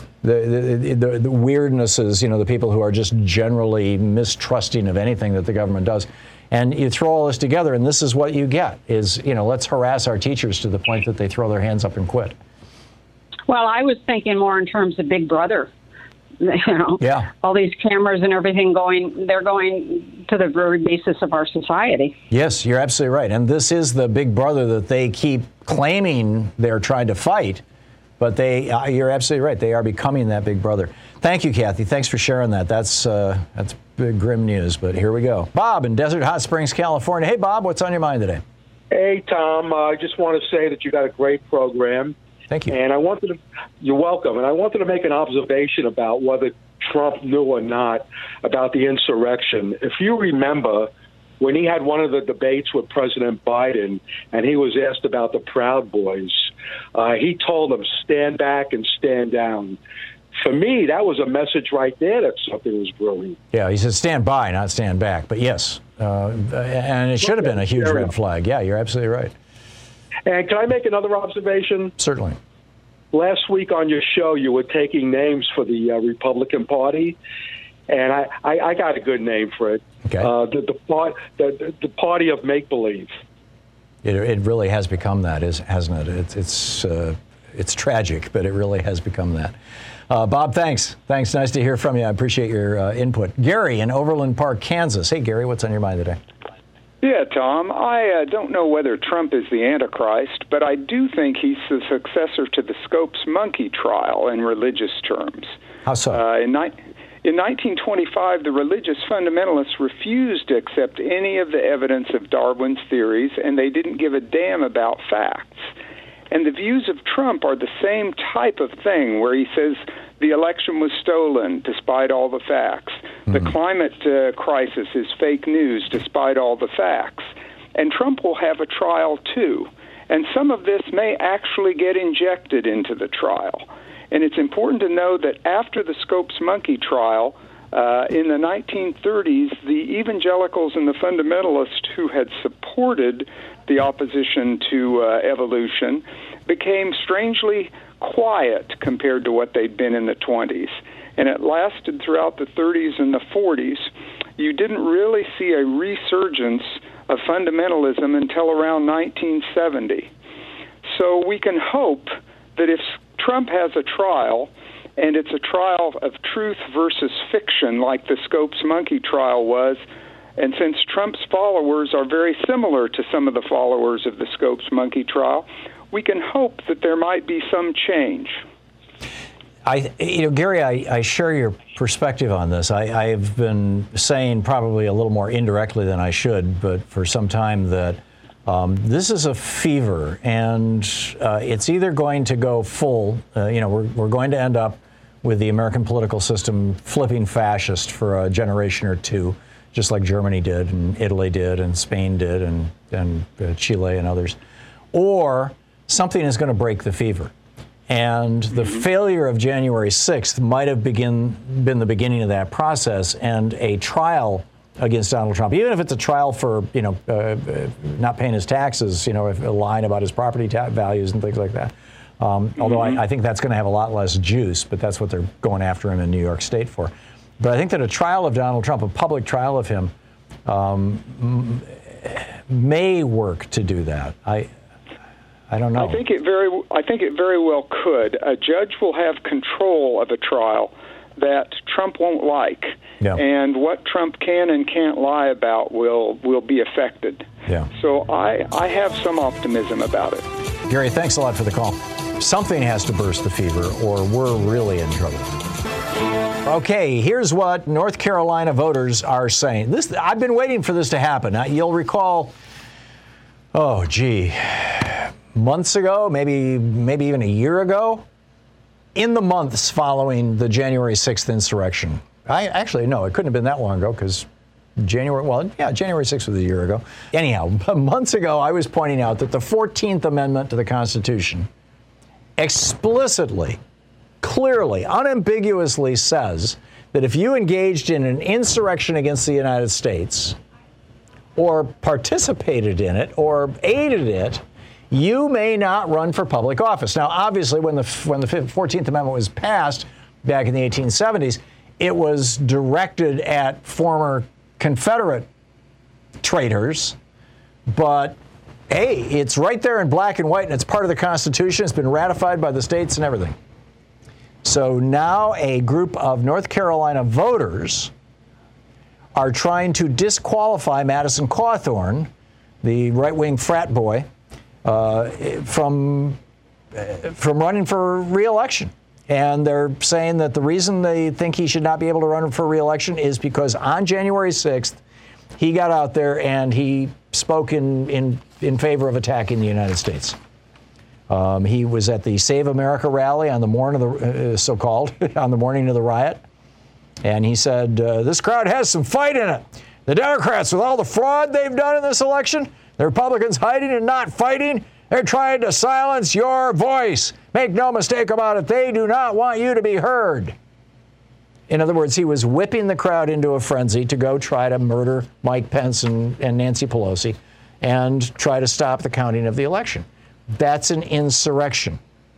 the, the the the weirdnesses, you know, the people who are just generally mistrusting of anything that the government does. And you throw all this together, and this is what you get: is, you know, let's harass our teachers to the point that they throw their hands up and quit. Well, I was thinking more in terms of Big Brother. You know, Yeah. all these cameras and everything going, they're going to the very basis of our society. Yes, you're absolutely right. And this is the big brother that they keep claiming they're trying to fight. But they, uh, you're absolutely right. They are becoming that big brother. Thank you, Kathy. Thanks for sharing that. That's uh, that's big, grim news. But here we go. Bob in Desert Hot Springs, California. Hey, Bob, what's on your mind today? Hey, Tom. Uh, I just want to say that you got a great program. Thank you. And I wanted to, you're welcome. And I wanted to make an observation about whether Trump knew or not about the insurrection. If you remember, when he had one of the debates with President Biden and he was asked about the Proud Boys, uh, he told them, stand back and stand down. For me, that was a message right there that something was brewing. Yeah, he said stand by, not stand back. But yes, uh, and it should have been a huge red flag. Yeah, you're absolutely right. And can I make another observation? Certainly. Last week on your show, you were taking names for the uh, Republican Party, and I, I, I got a good name for it. Okay. Uh, the, the, part, the, the party of make-believe. It, it really has become that, is, hasn't it? It's it's, uh, it's tragic, but it really has become that. Uh, Bob, thanks. Thanks. Nice to hear from you. I appreciate your uh, input. Gary in Overland Park, Kansas. Hey, Gary, what's on your mind today? Yeah, Tom, I uh, don't know whether Trump is the Antichrist, but I do think he's the successor to the Scopes monkey trial in religious terms. How so? Uh, in, ni- In nineteen twenty-five, the religious fundamentalists refused to accept any of the evidence of Darwin's theories, and they didn't give a damn about facts. And the views of Trump are the same type of thing, where he says the election was stolen despite all the facts. Mm-hmm. The climate uh, crisis is fake news despite all the facts. And Trump will have a trial, too. And some of this may actually get injected into the trial. And it's important to know that after the Scopes Monkey trial, uh, in the nineteen thirties, the evangelicals and the fundamentalists who had supported the opposition to uh, evolution became strangely quiet compared to what they'd been in the twenties. And it lasted throughout the thirties and the forties. You didn't really see a resurgence of fundamentalism until around nineteen seventy. So we can hope that if Trump has a trial, and it's a trial of truth versus fiction like the Scopes Monkey trial was, and since Trump's followers are very similar to some of the followers of the Scopes Monkey trial, we can hope that there might be some change. I, you know, Gary, I, I share your perspective on this. I, I've been saying probably a little more indirectly than I should, but for some time that um, this is a fever, and uh, it's either going to go full. Uh, you know, we're we're going to end up with the American political system flipping fascist for a generation or two, just like Germany did, and Italy did, and Spain did, and and uh, Chile and others, or something is going to break the fever. And the failure of January sixth might have begin, been the beginning of that process, and a trial against Donald Trump, even if it's a trial for, you know, uh, not paying his taxes, you know, if, lying about his property ta- values and things like that. Um, mm-hmm. Although I, I think that's going to have a lot less juice, but that's what they're going after him in New York State for. But I think that a trial of Donald Trump, a public trial of him, um, m- may work to do that. I. I don't know. I think it very. I think it very well could. A judge will have control of a trial that Trump won't like, yeah. and what Trump can and can't lie about will will be affected. Yeah. So I I have some optimism about it. Gary, thanks a lot for the call. Something has to burst the fever, or we're really in trouble. Okay, here's what North Carolina voters are saying. This I've been waiting for this to happen. Now, you'll recall. Oh, gee. Months ago, maybe maybe even a year ago, in the months following the January sixth insurrection. I actually, no, it couldn't have been that long ago because January, well, yeah, January sixth was a year ago. Anyhow, months ago, I was pointing out that the fourteenth Amendment to the Constitution explicitly, clearly, unambiguously says that if you engaged in an insurrection against the United States or participated in it or aided it, you may not run for public office. Now, obviously, when the when the fourteenth Amendment was passed back in the eighteen seventies, it was directed at former Confederate traitors. But, hey, it's right there in black and white, and it's part of the Constitution. It's been ratified by the states and everything. So now a group of North Carolina voters are trying to disqualify Madison Cawthorn, the right-wing frat boy, Uh, from uh, from running for re-election. And they're saying that the reason they think he should not be able to run for re-election is because on January sixth, he got out there and he spoke in, in, in favor of attacking the United States. Um, he was at the Save America rally on the morning of the, uh, so-called, on the morning of the riot. And he said, uh, this crowd has some fight in it. The Democrats, with all the fraud they've done in this election, the Republicans hiding and not fighting, they're trying to silence your voice. Make no mistake about it, they do not want you to be heard. In other words, he was whipping the crowd into a frenzy to go try to murder Mike Pence and, and Nancy Pelosi and try to stop the counting of the election. That's an insurrection.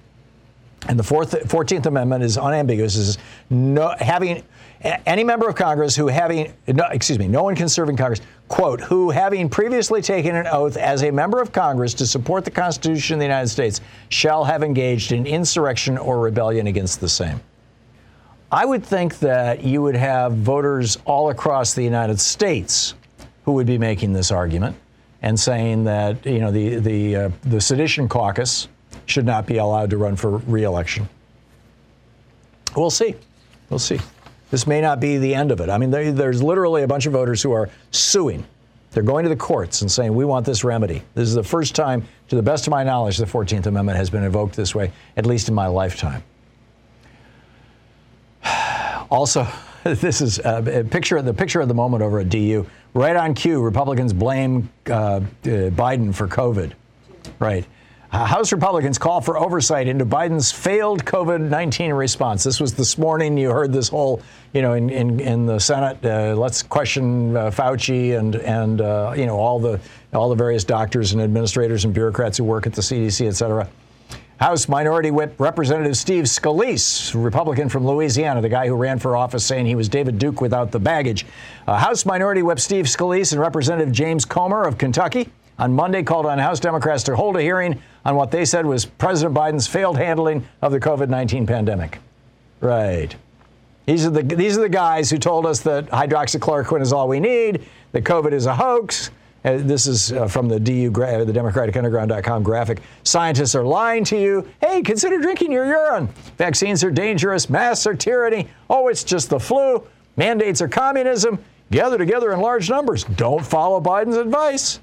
And the fourth, fourteenth Amendment is unambiguous. Is no, having any member of Congress who having, no, excuse me, no one can serve in Congress, quote, who having previously taken an oath as a member of Congress to support the Constitution of the United States shall have engaged in insurrection or rebellion against the same. I would think that you would have voters all across the United States who would be making this argument and saying that, you know, the, the, uh, the Sedition Caucus should not be allowed to run for re-election. We'll see. We'll see. This may not be the end of it. I mean, there, there's literally a bunch of voters who are suing. They're going to the courts and saying, we want this remedy. This is the first time, to the best of my knowledge, the fourteenth Amendment has been invoked this way, at least in my lifetime. Also, this is a picture, the picture of the moment over at D U. Right on cue, Republicans blame uh, uh, Biden for COVID. Right. Uh, House Republicans call for oversight into Biden's failed COVID nineteen response. This was this morning. You heard this whole, you know, in, in, in the Senate, uh, let's question uh, Fauci and, and uh, you know, all the all the various doctors and administrators and bureaucrats who work at the C D C, et cetera. House Minority Whip Representative Steve Scalise, Republican from Louisiana, the guy who ran for office saying he was David Duke without the baggage. Uh, House Minority Whip Steve Scalise and Representative James Comer of Kentucky on Monday called on House Democrats to hold a hearing on what they said was President Biden's failed handling of the COVID nineteen pandemic. Right. These are the these are the guys who told us that hydroxychloroquine is all we need, that COVID is a hoax. Uh, this is uh, from the D U, gra- the Democratic Underground dot com graphic. Scientists are lying to you. Hey, consider drinking your urine. Vaccines are dangerous. Masks are tyranny. Oh, it's just the flu. Mandates are communism. Gather together in large numbers. Don't follow Biden's advice.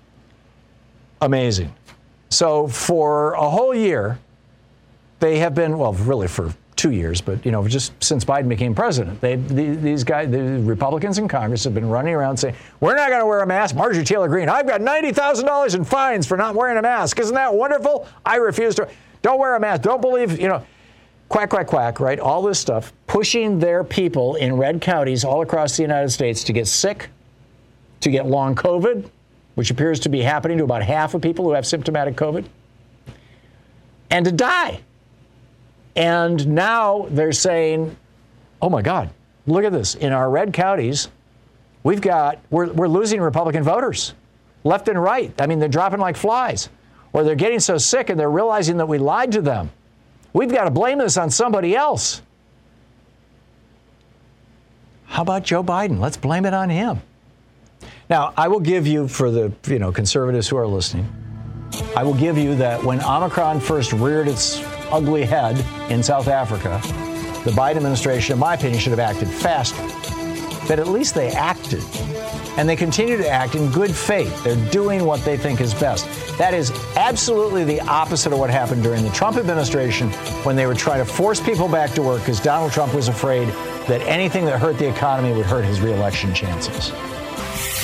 Amazing. So for a whole year, they have been, well, really for two years, but, you know, just since Biden became president, they, the, these guys, the Republicans in Congress have been running around saying, we're not going to wear a mask. Marjorie Taylor Greene, I've got ninety thousand dollars in fines for not wearing a mask. Isn't that wonderful? I refuse to. Don't wear a mask. Don't believe, you know, quack, quack, quack, right? All this stuff, pushing their people in red counties all across the United States to get sick, to get long COVID, which appears to be happening to about half of people who have symptomatic COVID, and to die. And now they're saying, oh, my God, look at this. In our red counties, we've got, we're, we're losing Republican voters left and right. I mean, they're dropping like flies, or they're getting so sick and they're realizing that we lied to them. We've got to blame this on somebody else. How about Joe Biden? Let's blame it on him. Now, I will give you, for the, you know, conservatives who are listening, I will give you that when Omicron first reared its ugly head in South Africa, the Biden administration, in my opinion, should have acted faster. But at least they acted. And they continue to act in good faith. They're doing what they think is best. That is absolutely the opposite of what happened during the Trump administration when they were trying to force people back to work because Donald Trump was afraid that anything that hurt the economy would hurt his reelection chances.